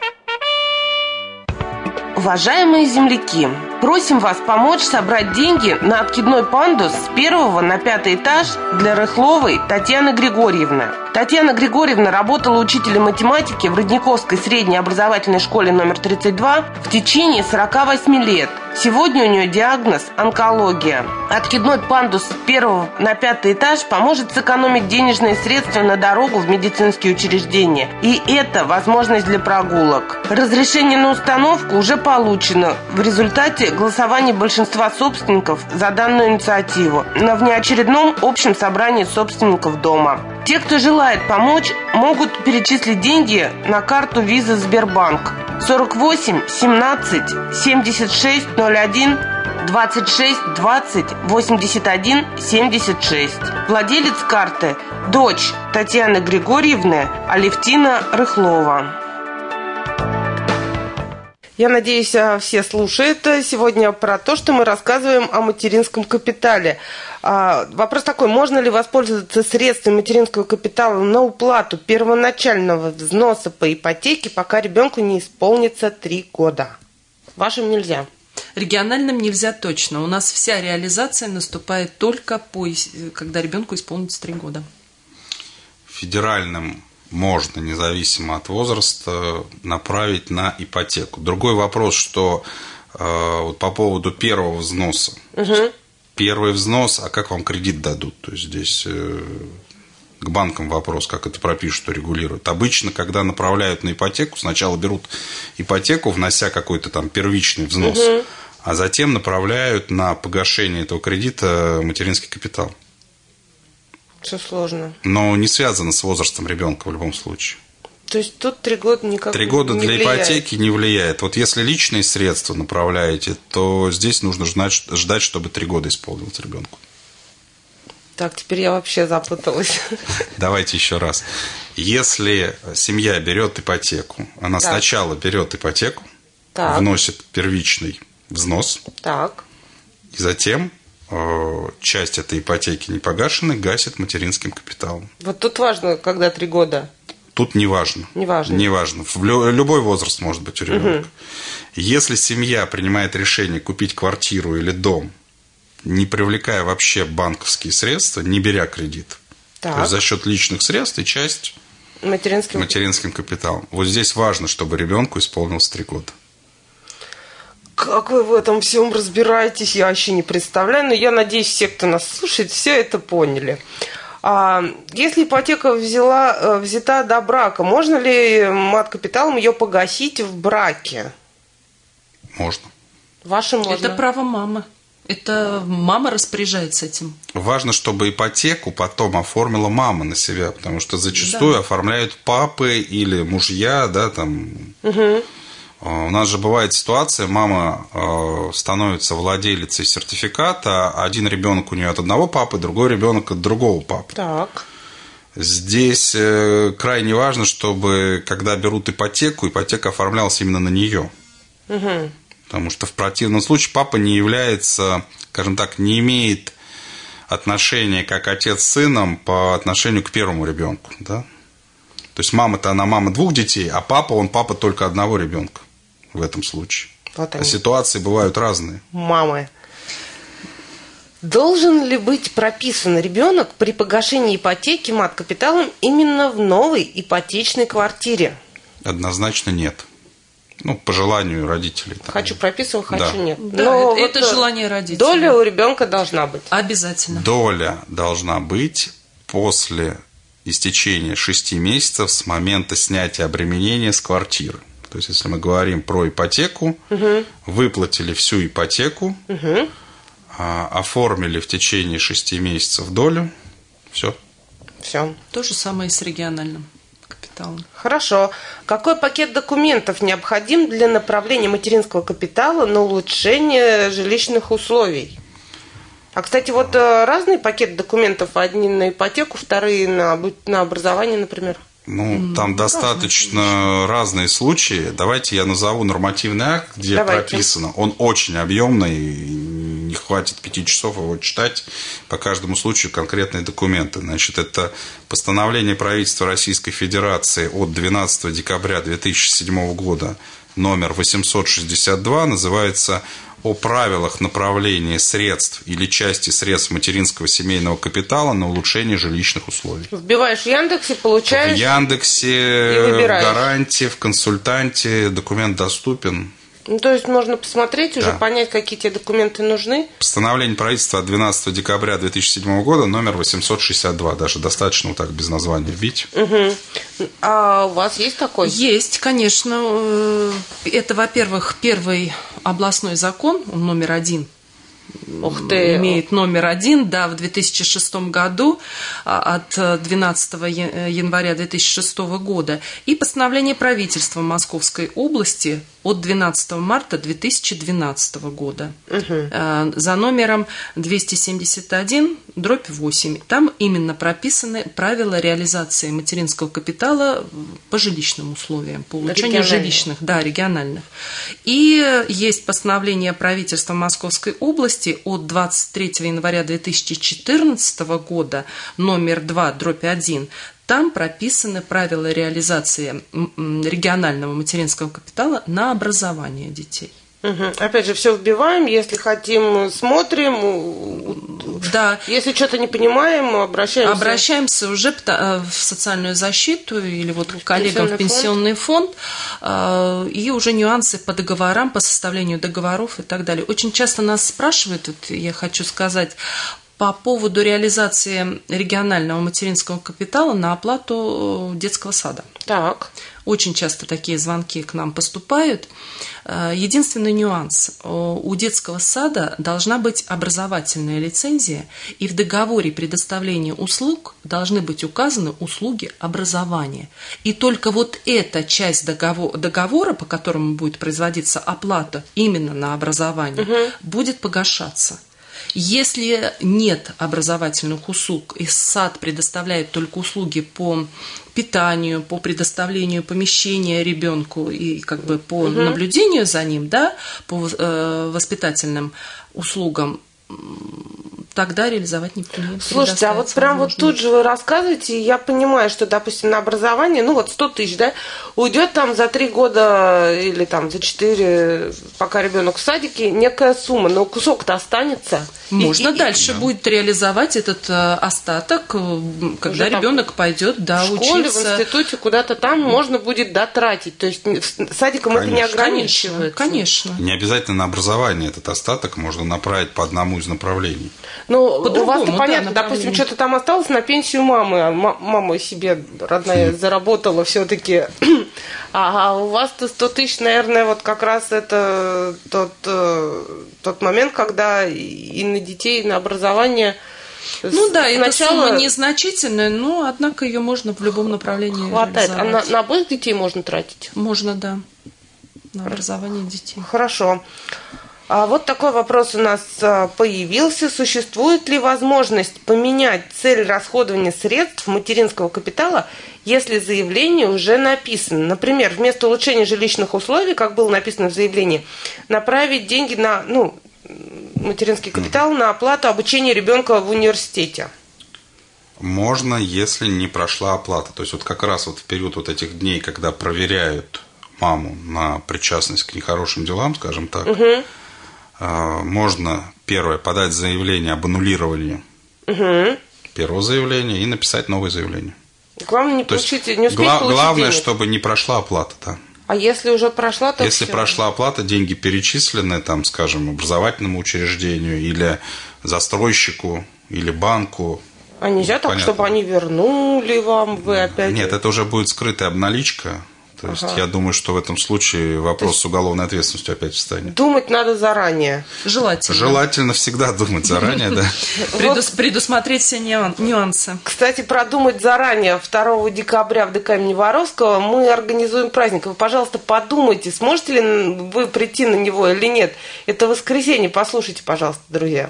Уважаемые земляки, просим вас помочь собрать деньги на откидной пандус с первого на пятый этаж для Рыхловой Татьяны Григорьевны. Татьяна Григорьевна работала учителем математики в Родниковской средней образовательной школе номер тридцать два в течение сорока восьми лет. Сегодня у нее диагноз онкология. Откидной пандус с первого на пятый этаж поможет сэкономить денежные средства на дорогу в медицинские учреждения. И это возможность для прогулок. Разрешение на установку уже получено в результате голосования большинства собственников за данную инициативу на внеочередном общем собрании собственников дома. Те, кто желает помочь, могут перечислить деньги на карту Visa Сбербанк сорок восемь семнадцать семьдесят шесть ноль один двадцать шесть двадцать восемьдесят один семьдесят шесть. Владелец карты – дочь Татьяны Григорьевны Алевтина Рыхлова. Я надеюсь, все слушают сегодня про то, что мы рассказываем о материнском капитале. Вопрос такой: можно ли воспользоваться средствами материнского капитала на уплату первоначального взноса по ипотеке, пока ребенку не исполнится три года? Вашим нельзя. Региональным нельзя точно. У нас вся реализация наступает только по, когда ребенку исполнится три года. Федеральным можно, независимо от возраста, направить на ипотеку. Другой вопрос, что э, вот по поводу первого взноса. Угу. Первый взнос, а как вам кредит дадут? То есть здесь э, к банкам вопрос, как это пропишут, что регулируют. Обычно, когда направляют на ипотеку, сначала берут ипотеку, внося какой-то там первичный взнос, угу. а затем направляют на погашение этого кредита материнский капитал. Все сложно. Но не связано с возрастом ребенка в любом случае. То есть тут три года никак Три года не для влияет. ипотеки не влияет. Вот если личные средства направляете, то здесь нужно ждать, ждать чтобы три года исполнилось ребенку. Так, теперь я вообще запуталась. Давайте еще раз. Если семья берет ипотеку, она так. сначала берет ипотеку, так. вносит первичный взнос, так. и затем э, часть этой ипотеки не погашенной гасит материнским капиталом. Вот тут важно, когда три года. Тут не важно. Не важно. Не важно. В любой возраст может быть у ребенка. Угу. Если семья принимает решение купить квартиру или дом, не привлекая вообще банковские средства, не беря кредит, так. то есть за счет личных средств и часть материнским, материнским капиталом. Вот здесь важно, чтобы ребенку исполнилось три года. Как вы в этом всем разбираетесь, я вообще не представляю, но я надеюсь, все, кто нас слушает, все это поняли. А если ипотека взяла, взята до брака, можно ли мат-капиталом ее погасить в браке? Можно. Вашим можно? Это право мамы. Это мама распоряжается этим. Важно, чтобы ипотеку потом оформила мама на себя, потому что зачастую да. оформляют папы или мужья, да, там. Угу. У нас же бывает ситуация, мама становится владелицей сертификата, один ребенок у нее от одного папы, другой ребенок от другого папы. Так. Здесь крайне важно, чтобы, когда берут ипотеку, ипотека оформлялась именно на нее. Угу. Потому что в противном случае папа не является, скажем так, не имеет отношения как отец с сыном по отношению к первому ребенку. Да? То есть мама-то она мама двух детей, а папа он папа только одного ребенка в этом случае. Вот а ситуации бывают разные. Мамы. Должен ли быть прописан ребенок при погашении ипотеки мат-капиталом именно в новой ипотечной квартире? Однозначно нет. Ну, по желанию родителей. Там. Хочу прописываю, хочу да. нет. Да, Но это, вот это желание родителей. Доля у ребенка должна быть. Обязательно. Доля должна быть после истечения шести месяцев с момента снятия обременения с квартиры. То есть, если мы говорим про ипотеку, угу. выплатили всю ипотеку, угу. оформили в течение шести месяцев долю, все. Все. То же самое и с региональным капиталом. Хорошо. Какой пакет документов необходим для направления материнского капитала на улучшение жилищных условий? А, кстати, вот разный пакет документов. Одни на ипотеку, вторые на, на образование, например. Ну, там mm, достаточно разные. разные случаи. Давайте я назову нормативный акт, где Давайте. прописано. Он очень объемный, не хватит пяти часов его читать. По каждому случаю конкретные документы. Значит, это постановление правительства Российской Федерации от двенадцатого декабря две тысячи седьмого года, номер восемьсот шестьдесят два, называется «О правилах направления средств или части средств материнского семейного капитала на улучшение жилищных условий». Вбиваешь в Яндексе, получаешь. В Яндексе, в Гаранте, в Консультанте документ доступен. Ну, то есть можно посмотреть, да. уже понять, какие тебе документы нужны. Постановление правительства от двенадцатого декабря две тысячи седьмого года, номер восемьсот шестьдесят два. Даже достаточно вот так без названия вбить. Угу. А у вас есть такой? Есть, конечно. Это, во-первых, первый областной закон, он номер один. Ух ты. Имеет номер один, да, в две тысячи шестом году, от двенадцатого января две тысячи шестого года, и постановление правительства Московской области от двенадцатого марта две тысячи двенадцатого года, угу. за номером двести семьдесят один дробь восемь. Там именно прописаны правила реализации материнского капитала по жилищным условиям, по улучшению жилищных, да, региональных. И есть постановление правительства Московской области от двадцать третьего января две тысячи четырнадцатого года, номер два дробь один. Там прописаны правила реализации регионального материнского капитала на образование детей. Угу. Опять же, все вбиваем, если хотим, смотрим. Да. Если что-то не понимаем, обращаемся. Обращаемся уже в социальную защиту или вот к коллегам в пенсионный фонд, фонд, и уже нюансы по договорам, по составлению договоров и так далее. Очень часто нас спрашивают, вот я хочу сказать, по поводу реализации регионального материнского капитала на оплату детского сада. Так. Очень часто такие звонки к нам поступают. Единственный нюанс. У детского сада должна быть образовательная лицензия, и в договоре предоставления услуг должны быть указаны услуги образования. И только вот эта часть договора, договора по которому будет производиться оплата именно на образование, угу. будет погашаться. Если нет образовательных услуг, и сад предоставляет только услуги по питанию, по предоставлению помещения ребенку и как бы по угу. наблюдению за ним, да, по э, воспитательным услугам, тогда реализовать никто не предоставит. Слушайте, а вот прям вот тут же вы рассказываете, и я понимаю, что, допустим, на образование, ну вот сто тысяч, да, уйдет там за три года или там за четыре, пока ребенок в садике, некая сумма, но кусок-то останется. Можно и, дальше и, будет да. реализовать этот остаток, когда ребенок пойдет, да, в учиться. школе, в институте, куда-то там mm. можно будет дотратить. То есть садиком конечно. Это не ограничивается. Конечно. Не обязательно на образование этот остаток можно направить по одному из направлений. Ну, у вас-то понятно, да, допустим, что-то там осталось на пенсию мамы, а мама себе родная заработала все-таки, а у вас-то сто тысяч, наверное, вот как раз это тот, тот момент, когда и на детей, и на образование. Ну да, сначала... эта сумма незначительная, но, однако, ее можно в любом направлении хватает. реализовать. А на, на обоих детей можно тратить? Можно, да, на образование детей. Хорошо. А вот такой вопрос у нас появился. Существует ли возможность поменять цель расходования средств материнского капитала, если заявление уже написано? Например, вместо улучшения жилищных условий, как было написано в заявлении, направить деньги на ну, материнский капитал на оплату обучения ребенка в университете? Можно, если не прошла оплата. То есть вот как раз вот в период вот этих дней, когда проверяют маму на причастность к нехорошим делам, скажем так, угу. можно, первое, подать заявление об аннулировании угу. первого заявления и написать новое заявление. Главное не, получить, есть, не успеть гла- получить Главное, денег. Чтобы не прошла оплата. Да. А если уже прошла, то Если все. прошла оплата, деньги перечислены, там, скажем, образовательному учреждению или застройщику, или банку. А нельзя так, понятно. Чтобы они вернули вам, вы опять... Нет, это уже будет скрытая обналичка. То есть Ага. я думаю, что в этом случае вопрос с уголовной ответственностью опять встанет. Думать надо заранее. Желательно. Желательно всегда думать заранее, да. Предус- предусмотреть все нюан- нюансы. Кстати, продумать заранее. второго декабря в ДК имени Воровского мы организуем праздник. Вы, пожалуйста, подумайте, сможете ли вы прийти на него или нет. Это воскресенье. Послушайте, пожалуйста, друзья.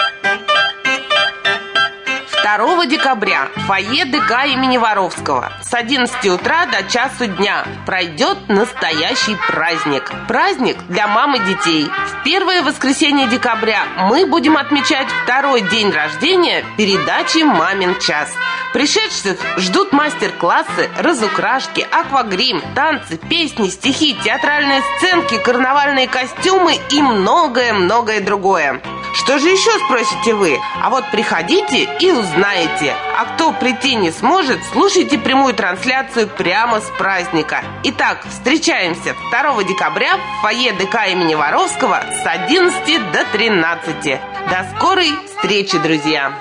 второго декабря в фойе ДК имени Воровского с одиннадцати утра до часу дня пройдет настоящий праздник. Праздник для мам и детей. В первое воскресенье декабря мы будем отмечать второй день рождения передачи «Мамин час». Пришедших ждут мастер-классы, разукрашки, аквагрим, танцы, песни, стихи, театральные сценки, карнавальные костюмы и многое-многое другое. Что же еще, спросите вы? А вот приходите и узнаете. А кто прийти не сможет, слушайте прямую трансляцию прямо с праздника. Итак, встречаемся второго декабря в фойе ДК имени Воровского с одиннадцати до тринадцати. До скорой встречи, друзья!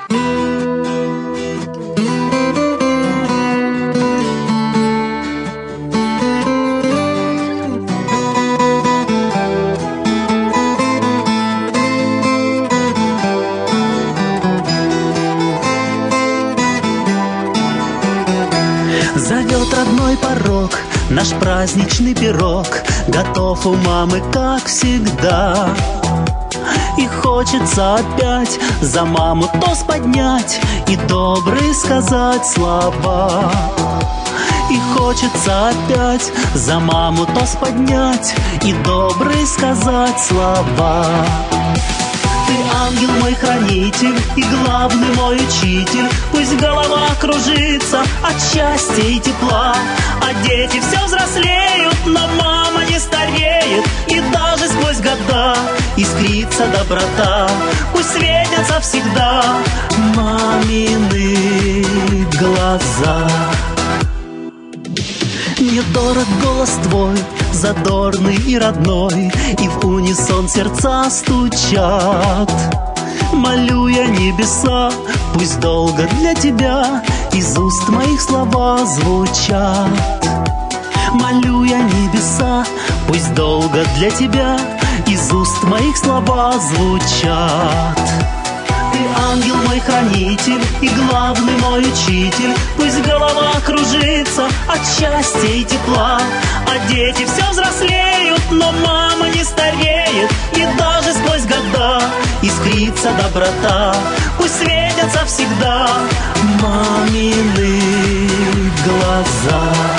Зовет родной порог, наш праздничный пирог готов у мамы, как всегда. И хочется опять за маму тост поднять и добрые сказать слова. И хочется опять за маму тост поднять и добрые сказать слова. Ты ангел мой хранитель и главный мой учитель. Пусть голова кружится от счастья и тепла, а дети все взрослеют, но мама не стареет. И даже сквозь года искрится доброта. Пусть светятся всегда мамины глаза. Мне дорог голос твой, задорный и родной, и в унисон сердца стучат. Молю я небеса, пусть долго для тебя из уст моих слова звучат. Молю я небеса, пусть долго для тебя из уст моих слова звучат. Ты ангел мой хранитель и главный мой учитель. Пусть голова кружится от счастья и тепла, а дети все взрослеют, но мама не стареет. И даже сквозь года искрится доброта. Пусть светятся всегда мамины глаза.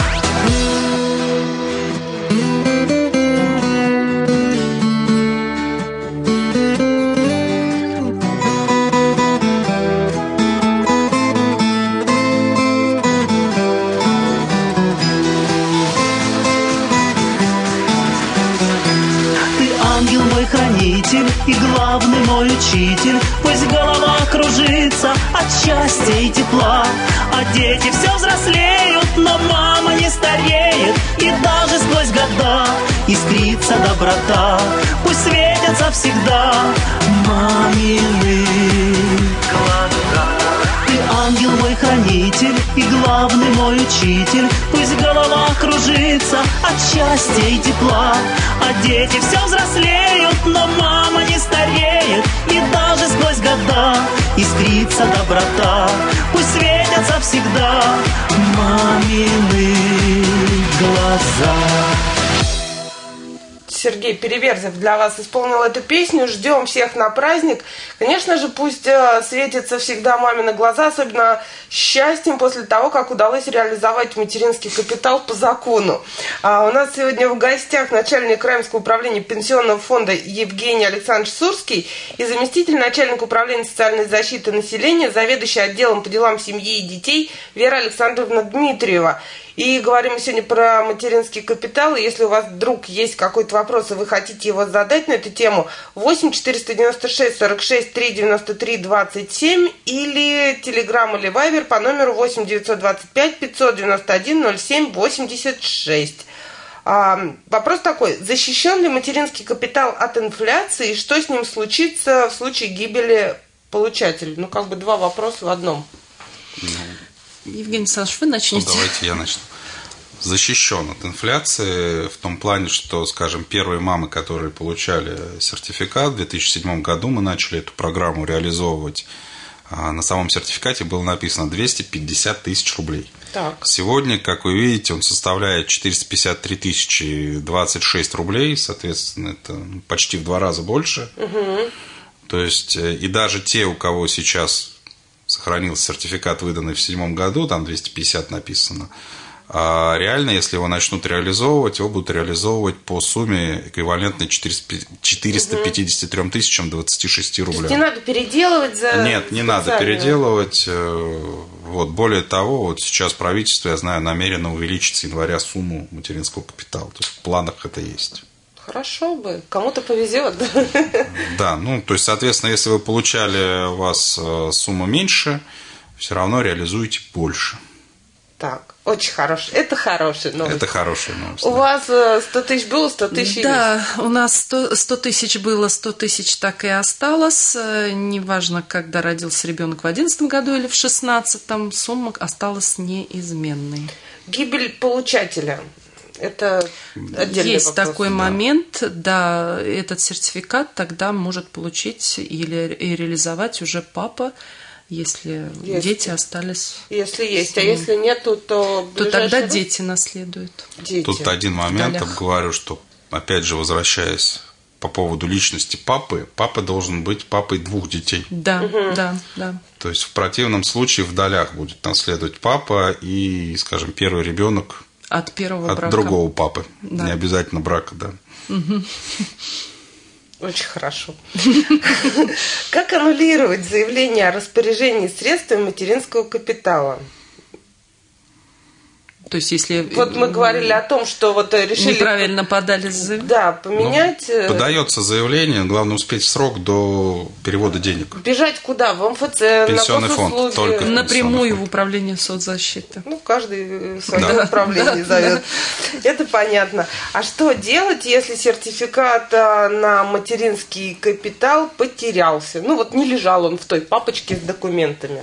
Хранитель и главный мой учитель. Пусть голова кружится от счастья и тепла, а дети все взрослеют, но мама не стареет. И даже сквозь года искрится доброта. Пусть светятся всегда мамины глаза. Ты ангел мой хранитель и главный мой учитель. Пусть голова кружится от счастья и тепла, а дети все взрослеют, но мама не стареет. И даже сквозь года искрится доброта. Пусть светятся всегда мамины глаза. Сергей Переверзев для вас исполнил эту песню. Ждем всех на праздник. Конечно же, пусть э, светятся всегда мамины глаза, особенно счастьем после того, как удалось реализовать материнский капитал по закону. А у нас сегодня в гостях начальник Раменского управления Пенсионного фонда Евгений Александрович Сурский и заместитель начальника управления социальной защиты населения, заведующий отделом по делам семьи и детей Вера Александровна Дмитриева. И говорим мы сегодня про материнский капитал. И если у вас вдруг есть какой-то вопрос, и вы хотите его задать на эту тему, восемь четыреста девяносто шесть сорок шесть три девяносто три двадцать семь или телеграм или вайбер по номеру восемь девятьсот двадцать пять пятьсот девяносто один ноль семь восемьдесят шесть. А, вопрос такой. Защищен ли материнский капитал от инфляции? И что с ним случится в случае гибели получателя? Ну, как бы два вопроса в одном. Евгений Александрович, вы начнете. Ну, давайте я начну. защищен от инфляции в том плане, что, скажем, первые мамы, которые получали сертификат в две тысячи седьмом году, мы начали эту программу реализовывать. На самом сертификате было написано двести пятьдесят тысяч рублей. Так. Сегодня, как вы видите, он составляет четыреста пятьдесят три тысячи двадцать шесть рублей, соответственно, это почти в два раза больше. Угу. То есть, и даже те, у кого сейчас сохранился сертификат, выданный в седьмом году, там двести пятьдесят написано, а реально, если его начнут реализовывать, его будут реализовывать по сумме эквивалентной четыреста пятьдесят три тысячам двадцати шести рублей. То есть не надо переделывать за... Нет, не надо переделывать. Вот, более того, вот сейчас правительство, я знаю, намерено увеличить с января сумму материнского капитала. То есть в планах это есть. Хорошо бы, кому-то повезет. Да, ну, то есть, соответственно, если вы получали, у вас сумма меньше, все равно реализуете больше. Так, очень хороший. Это хорошая новость. Это хорошая новость. У да. вас сто тысяч было, сто тысяч Да, есть? у нас сто тысяч было, сто тысяч так и осталось. Неважно, когда родился ребенок, в одиннадцатом году или в шестнадцатом, сумма осталась неизменной. Гибель получателя. Это отдельный Есть вопрос. такой да. момент, да, этот сертификат тогда может получить или и реализовать уже папа, если Есть. дети остались. Если есть, а если нету, то... То тогда ближайший дети наследуют. Дети. Тут один момент долях. обговорю, что, опять же, возвращаясь по поводу личности папы, папа должен быть папой двух детей. Да, да, да. То есть в противном случае в долях будет наследовать папа и, скажем, первый ребенок От первого от брака. другого папы. Да. Не обязательно брака, да. Очень хорошо. Как аннулировать заявление о распоряжении средствами материнского капитала? То есть, если Вот мы говорили о том, что вот решили... неправильно подали заявление. Да, поменять... Ну, подается заявление, главное успеть в срок до перевода денег. Бежать куда? В эм эф цэ, Пенсионный на фонд, госуслуги? только. Напрямую в управление соцзащиты. Ну, каждый в своем Да. направлении зовет. Это понятно. А что делать, если сертификат а, на материнский капитал потерялся? Ну, вот не лежал он в той папочке с документами.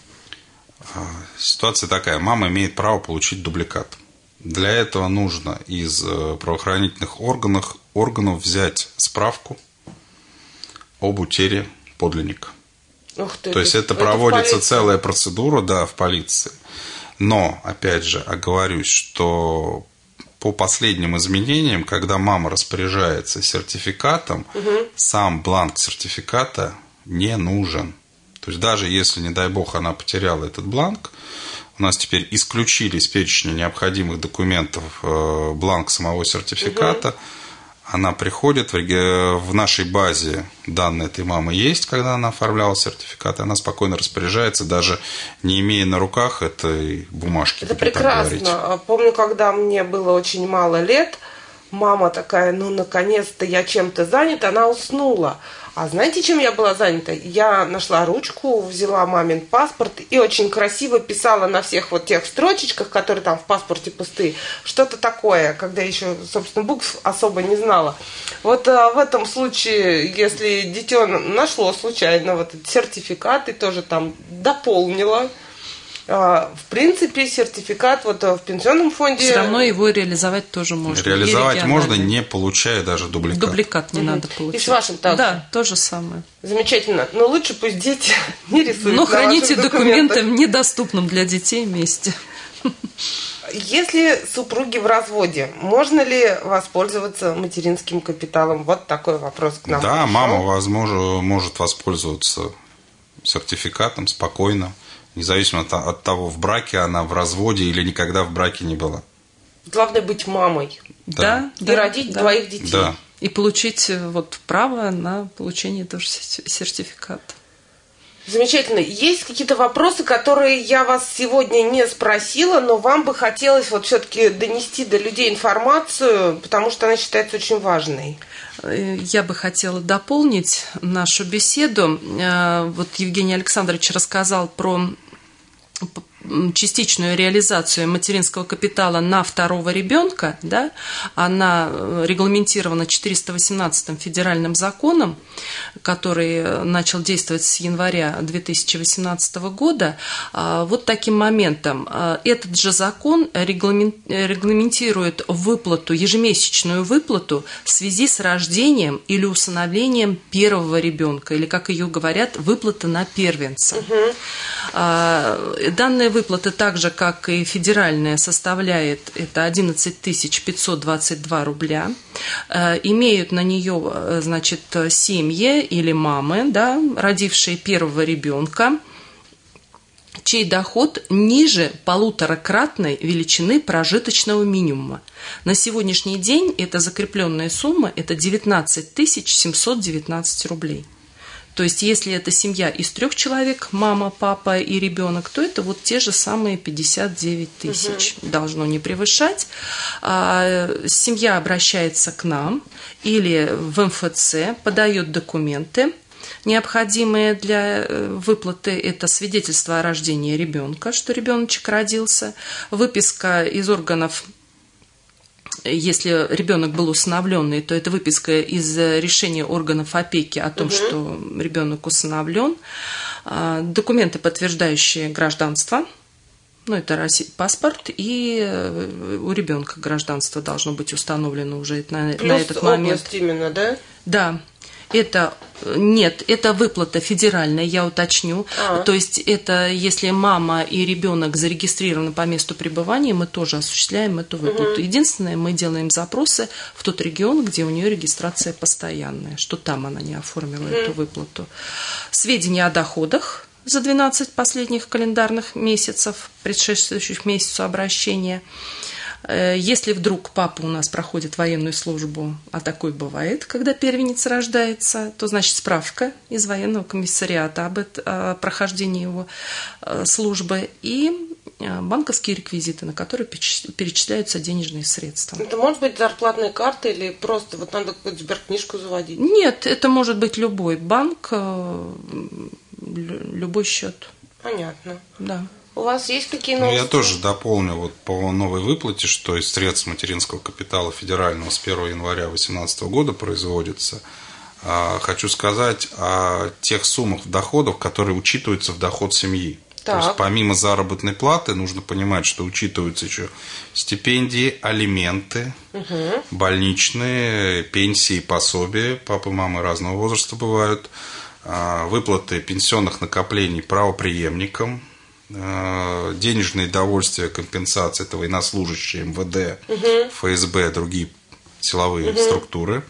Ситуация такая. Мама имеет право получить дубликат. Для этого нужно из правоохранительных органов, органов взять справку об утере подлинника. Ух ты, То есть это, в проводится полиции. целая процедура, да, в полиции. Но, опять же, оговорюсь, что по последним изменениям, когда мама распоряжается сертификатом, угу. сам бланк сертификата не нужен. То есть даже если, не дай бог, она потеряла этот бланк, у нас теперь исключили из перечня необходимых документов бланк самого сертификата. Угу. Она приходит, в нашей базе данные этой мамы есть, когда она оформляла сертификат, и она спокойно распоряжается, даже не имея на руках этой бумажки. Это прекрасно. Помню, когда мне было очень мало лет, мама такая, ну, наконец-то я чем-то занята, она уснула. А знаете, чем я была занята? Я нашла ручку, взяла мамин паспорт и очень красиво писала на всех вот тех строчечках, которые там в паспорте пустые, что-то такое, когда еще, собственно, букв особо не знала. Вот а, в этом случае, если дитё нашло случайно вот этот сертификат и тоже там дополнило, в принципе, сертификат вот в пенсионном фонде... Все равно его реализовать тоже можно. Реализовать можно, не получая даже дубликат. Дубликат не угу. надо получать. И с вашим также? Да, то же самое. Замечательно. Но лучше пусть дети не рисуют. Но храните документы в недоступном для детей месте. Если супруги в разводе, можно ли воспользоваться материнским капиталом? Вот такой вопрос к нам. Да, пришел. мама, возможно, может воспользоваться сертификатом спокойно. Независимо от того, в браке она, в разводе или никогда в браке не была. Главное быть мамой. Да. И да, родить да. двоих детей. Да. И получить вот право на получение тоже сертификата. Замечательно. Есть какие-то вопросы, которые я вас сегодня не спросила, но вам бы хотелось вот все-таки донести до людей информацию, потому что она считается очень важной. Я бы хотела дополнить нашу беседу. Вот Евгений Александрович рассказал про частичную реализацию материнского капитала на второго ребенка, да, она регламентирована четыреста восемнадцатым федеральным законом, который начал действовать с января две тысячи восемнадцатого года. Вот таким моментом. Этот же закон регламентирует выплату, ежемесячную выплату в связи с рождением или усыновлением первого ребенка, или, как ее говорят, выплата на первенца. Угу. Данная выплата, так же, как и федеральная, составляет это одиннадцать тысяч пятьсот двадцать два рубля. Имеют на нее, значит, семьи или мамы, да, родившие первого ребенка, чей доход ниже полуторакратной величины прожиточного минимума. На сегодняшний день эта закрепленная сумма – это девятнадцать тысяч семьсот девятнадцать рублей. То есть, если это семья из трех человек, мама, папа и ребенок, то это вот те же самые пятьдесят девять тысяч. Угу. Должно не превышать. Семья обращается к нам или в эм эф цэ, подает документы, необходимые для выплаты. Это свидетельство о рождении ребенка, что ребеночек родился, выписка из органов. Если ребенок был усыновленный, то это выписка из решения органов опеки о том, угу. что ребенок усыновлен, документы, подтверждающие гражданство, ну, это паспорт, и у ребенка гражданство должно быть установлено уже на, Плюс на этот момент. Плюс именно, да? Да. Это нет, это выплата федеральная, я уточню. А-а. То есть это если мама и ребенок зарегистрированы по месту пребывания, мы тоже осуществляем эту выплату. Угу. Единственное, мы делаем запросы в тот регион, где у нее регистрация постоянная, что там она не оформила угу. эту выплату. Сведения о доходах за двенадцать последних календарных месяцев, предшествующих месяцу обращения. Если вдруг папа у нас проходит военную службу, а такое бывает, когда первенец рождается, то, значит, справка из военного комиссариата об этом, о прохождении его службы и банковские реквизиты, на которые перечисляются денежные средства. Это может быть зарплатная карта или просто вот надо какую-то сберкнижку заводить? Нет, это может быть любой банк, любой счет. Понятно. Да. У вас есть какие новости? Ну, я тоже дополню вот по новой выплате, что из средств материнского капитала федерального с первого января две тысячи восемнадцатого года производится. Хочу сказать о тех суммах доходов, которые учитываются в доход семьи. Так. То есть помимо заработной платы нужно понимать, что учитываются еще стипендии, алименты, угу. больничные, пенсии, пособия. Папы, мамы разного возраста бывают. Выплаты пенсионных накоплений правопреемникам. Денежные довольствия, компенсации, это военнослужащие, эм вэ дэ, угу. эф эс бэ, другие силовые угу. структуры.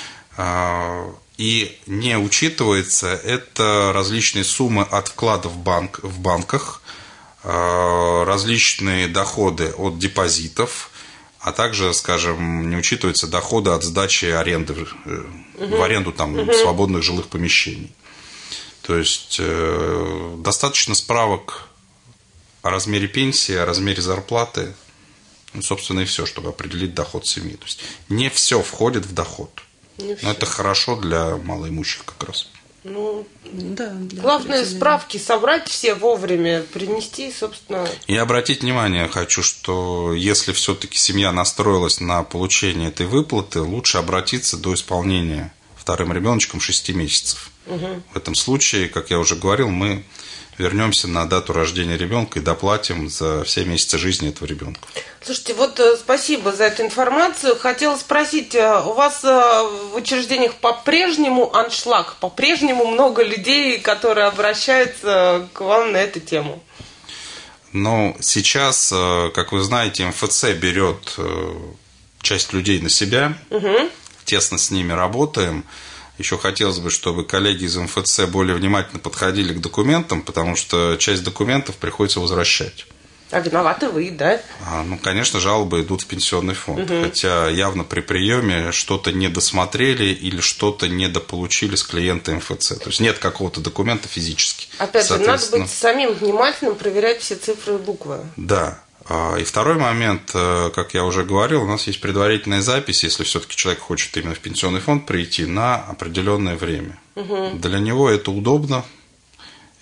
И не учитывается это различные суммы от вкладов в, банк, в банках, различные доходы от депозитов, а также, скажем, не учитываются доходы от сдачи аренды, угу. в аренду там, угу. свободных жилых помещений. То есть достаточно справок о размере пенсии, о размере зарплаты, ну, собственно, и все, чтобы определить доход семьи. То есть не все входит в доход. Но это хорошо для малоимущих как раз. Ну, да, главное справки собрать все вовремя, принести, собственно. И обратить внимание хочу, что если все-таки семья настроилась на получение этой выплаты, лучше обратиться до исполнения вторым ребеночком шести месяцев. Угу. В этом случае, как я уже говорил, мы вернемся на дату рождения ребенка и доплатим за все месяцы жизни этого ребенка. Слушайте, вот спасибо за эту информацию. Хотела спросить, у вас в учреждениях по-прежнему аншлаг, по-прежнему много людей, которые обращаются к вам на эту тему? Ну, сейчас, как вы знаете, эм эф цэ берет часть людей на себя, угу. тесно с ними работаем. Еще хотелось бы, чтобы коллеги из эм эф цэ более внимательно подходили к документам, потому что часть документов приходится возвращать. А виноваты вы, да? А, ну, конечно, жалобы идут в пенсионный фонд. Угу. Хотя явно при приеме что-то недосмотрели или что-то недополучили с клиента эм эф цэ. То есть нет какого-то документа физически. Опять же, надо быть самим внимательным, проверять все цифры и буквы. Да. И второй момент, как я уже говорил, у нас есть предварительная запись, если все-таки человек хочет именно в пенсионный фонд прийти на определенное время. Угу. Для него это удобно.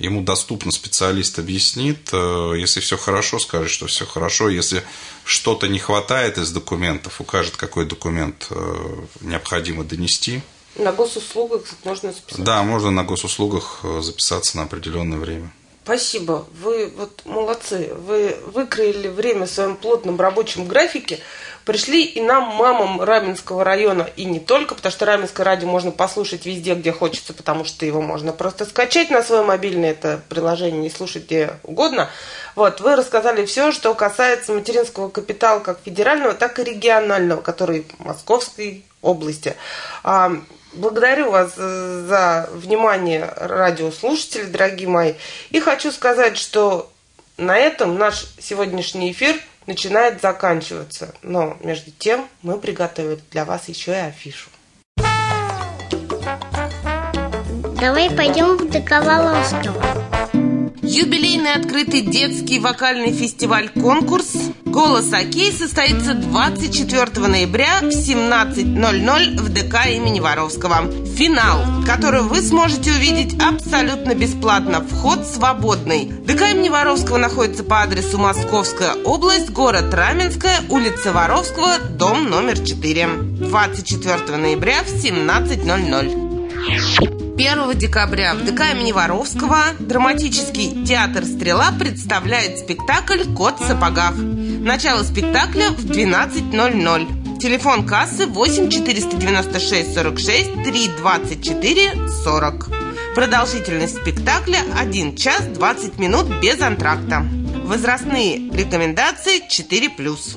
ему доступно специалист объяснит. Если все хорошо, скажет, что все хорошо. Если что-то не хватает из документов, укажет, какой документ необходимо донести. На госуслугах можно записаться? Да, можно на госуслугах записаться на определенное время. Спасибо. Вы вот молодцы. Вы выкроили время в своем плотном рабочем графике. Пришли и нам, мамам Раменского района, и не только, потому что Раменское радио можно послушать везде, где хочется, потому что его можно просто скачать на свой мобильный, это приложение, и слушать где угодно. Вот, вы рассказали все, что касается материнского капитала как федерального, так и регионального, который в Московской области. Благодарю вас за внимание, радиослушатели, дорогие мои. И хочу сказать, что на этом наш сегодняшний эфир начинает заканчиваться. Но между тем мы приготовили для вас еще и афишу. Давай пойдем в ДК Воловского. Юбилейный открытый детский вокальный фестиваль-конкурс «Голос Окей» состоится двадцать четвёртого ноября в семнадцать ноль ноль в ДК имени Воровского. Финал, который вы сможете увидеть абсолютно бесплатно. Вход свободный. ДК имени Воровского находится по адресу Московская область, город Раменское, улица Воровского, дом номер четыре. двадцать четвёртого ноября в семнадцать ноль ноль. первого декабря в ДК имени Воровского драматический театр «Стрела» представляет спектакль «Кот в сапогах». Начало спектакля в двенадцать ноль ноль. Телефон кассы восемь четыреста девяносто шесть сорок шесть три двадцать четыре сорок. Продолжительность спектакля один час двадцать минут без антракта. Возрастные рекомендации четыре плюс.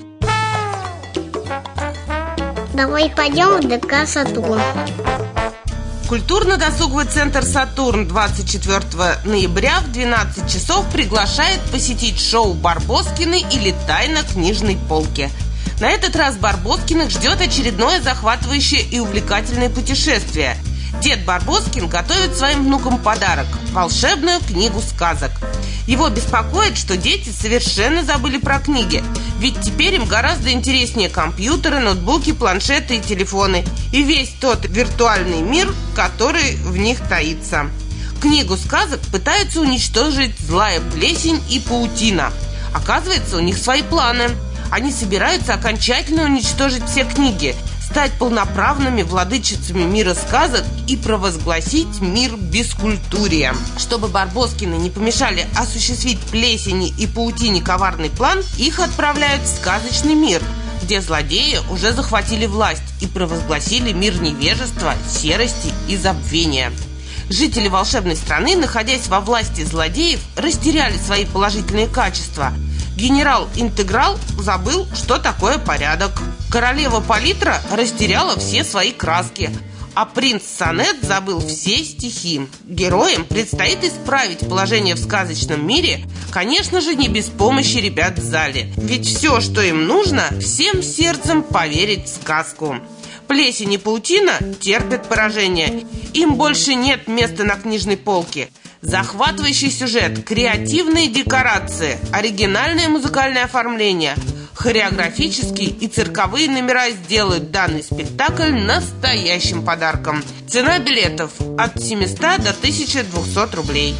Давай пойдем в ДК «Сатурн». Культурно-досуговый центр «Сатурн» двадцать четвёртого ноября в двенадцать часов приглашает посетить шоу «Барбоскины» или «Тайна книжной полки». На этот раз Барбоскиных ждет очередное захватывающее и увлекательное путешествие. Дед Барбоскин готовит своим внукам подарок – волшебную книгу сказок. Его беспокоит, что дети совершенно забыли про книги, ведь теперь им гораздо интереснее компьютеры, ноутбуки, планшеты и телефоны, и весь тот виртуальный мир, который в них таится. Книгу сказок пытаются уничтожить злая плесень и паутина. Оказывается, у них свои планы. Они собираются окончательно уничтожить все книги, стать полноправными владычицами мира сказок и провозгласить мир бескультурия. Чтобы Барбоскины не помешали осуществить плесени и паутине коварный план, их отправляют в сказочный мир, где злодеи уже захватили власть и провозгласили мир невежества, серости и забвения. Жители волшебной страны, находясь во власти злодеев, растеряли свои положительные качества. Генерал Интеграл забыл, что такое порядок. Королева Палитра растеряла все свои краски, а принц Сонет забыл все стихи. Героям предстоит исправить положение в сказочном мире, конечно же, не без помощи ребят в зале. Ведь все, что им нужно, всем сердцем поверить в сказку. Плесень и паутина терпят поражение. Им больше нет места на книжной полке. Захватывающий сюжет, креативные декорации, оригинальное музыкальное оформление, хореографические и цирковые номера сделают данный спектакль настоящим подарком. Цена билетов от семисот до тысячи двухсот рублей.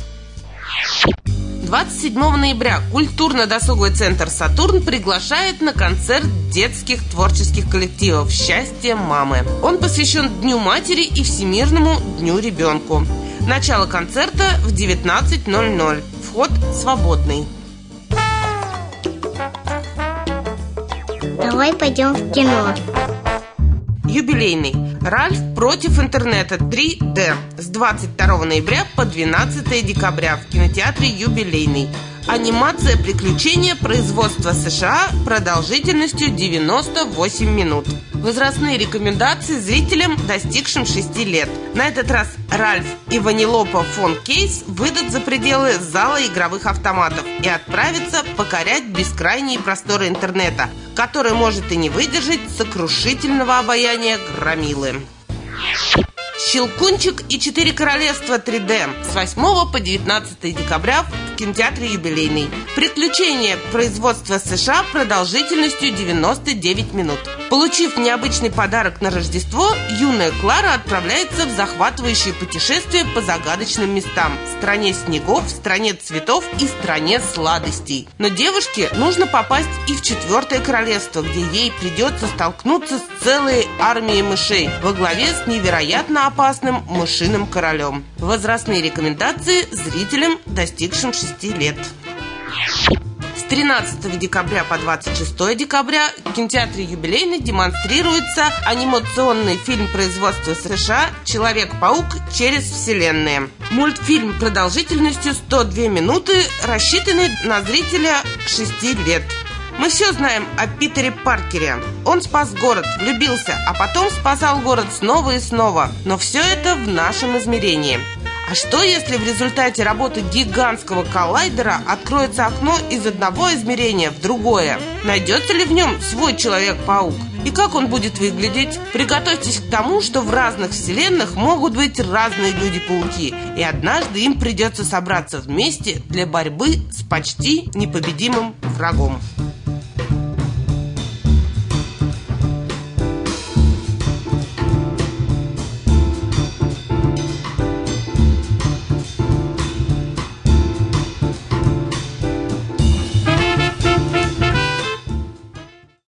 двадцать седьмого ноября культурно-досуговый центр «Сатурн» приглашает на концерт детских творческих коллективов «Счастье мамы». Он посвящен Дню матери и Всемирному дню ребенку. Начало концерта в девятнадцать ноль ноль. Вход свободный. Давай пойдем в кино. Юбилейный. Ральф против интернета три дэ с двадцать второго ноября по двенадцатого декабря в кинотеатре «Юбилейный». Анимация приключения производства США продолжительностью девяносто восемь минут. Возрастные рекомендации зрителям, достигшим шести лет. На этот раз Ральф и Ванилопа фон Кейс выйдут за пределы зала игровых автоматов и отправятся покорять бескрайние просторы интернета, который может и не выдержать сокрушительного обаяния громилы. «Щелкунчик и четыре королевства три дэ» с восьмого по девятнадцатое декабря в кинотеатре «Юбилейный». Приключения производства США продолжительностью девяносто девять минут. Получив необычный подарок на Рождество, юная Клара отправляется в захватывающее путешествие по загадочным местам – стране снегов, стране цветов и стране сладостей. Но девушке нужно попасть и в четвертое королевство, где ей придется столкнуться с целой армией мышей во главе с невероятно опасным мышиным королем. Возрастные рекомендации зрителям, достигшим шести лет. С тринадцатого декабря по двадцать шестое декабря в кинотеатре «Юбилейный» демонстрируется анимационный фильм производства США «Человек-паук через вселенные». Мультфильм продолжительностью сто две минуты, рассчитанный на зрителя шести лет. Мы все знаем о Питере Паркере. Он спас город, влюбился, а потом спасал город снова и снова. Но все это в нашем измерении. А что, если в результате работы гигантского коллайдера откроется окно из одного измерения в другое? Найдется ли в нем свой Человек-паук? И как он будет выглядеть? Приготовьтесь к тому, что в разных вселенных могут быть разные люди-пауки, и однажды им придется собраться вместе для борьбы с почти непобедимым врагом.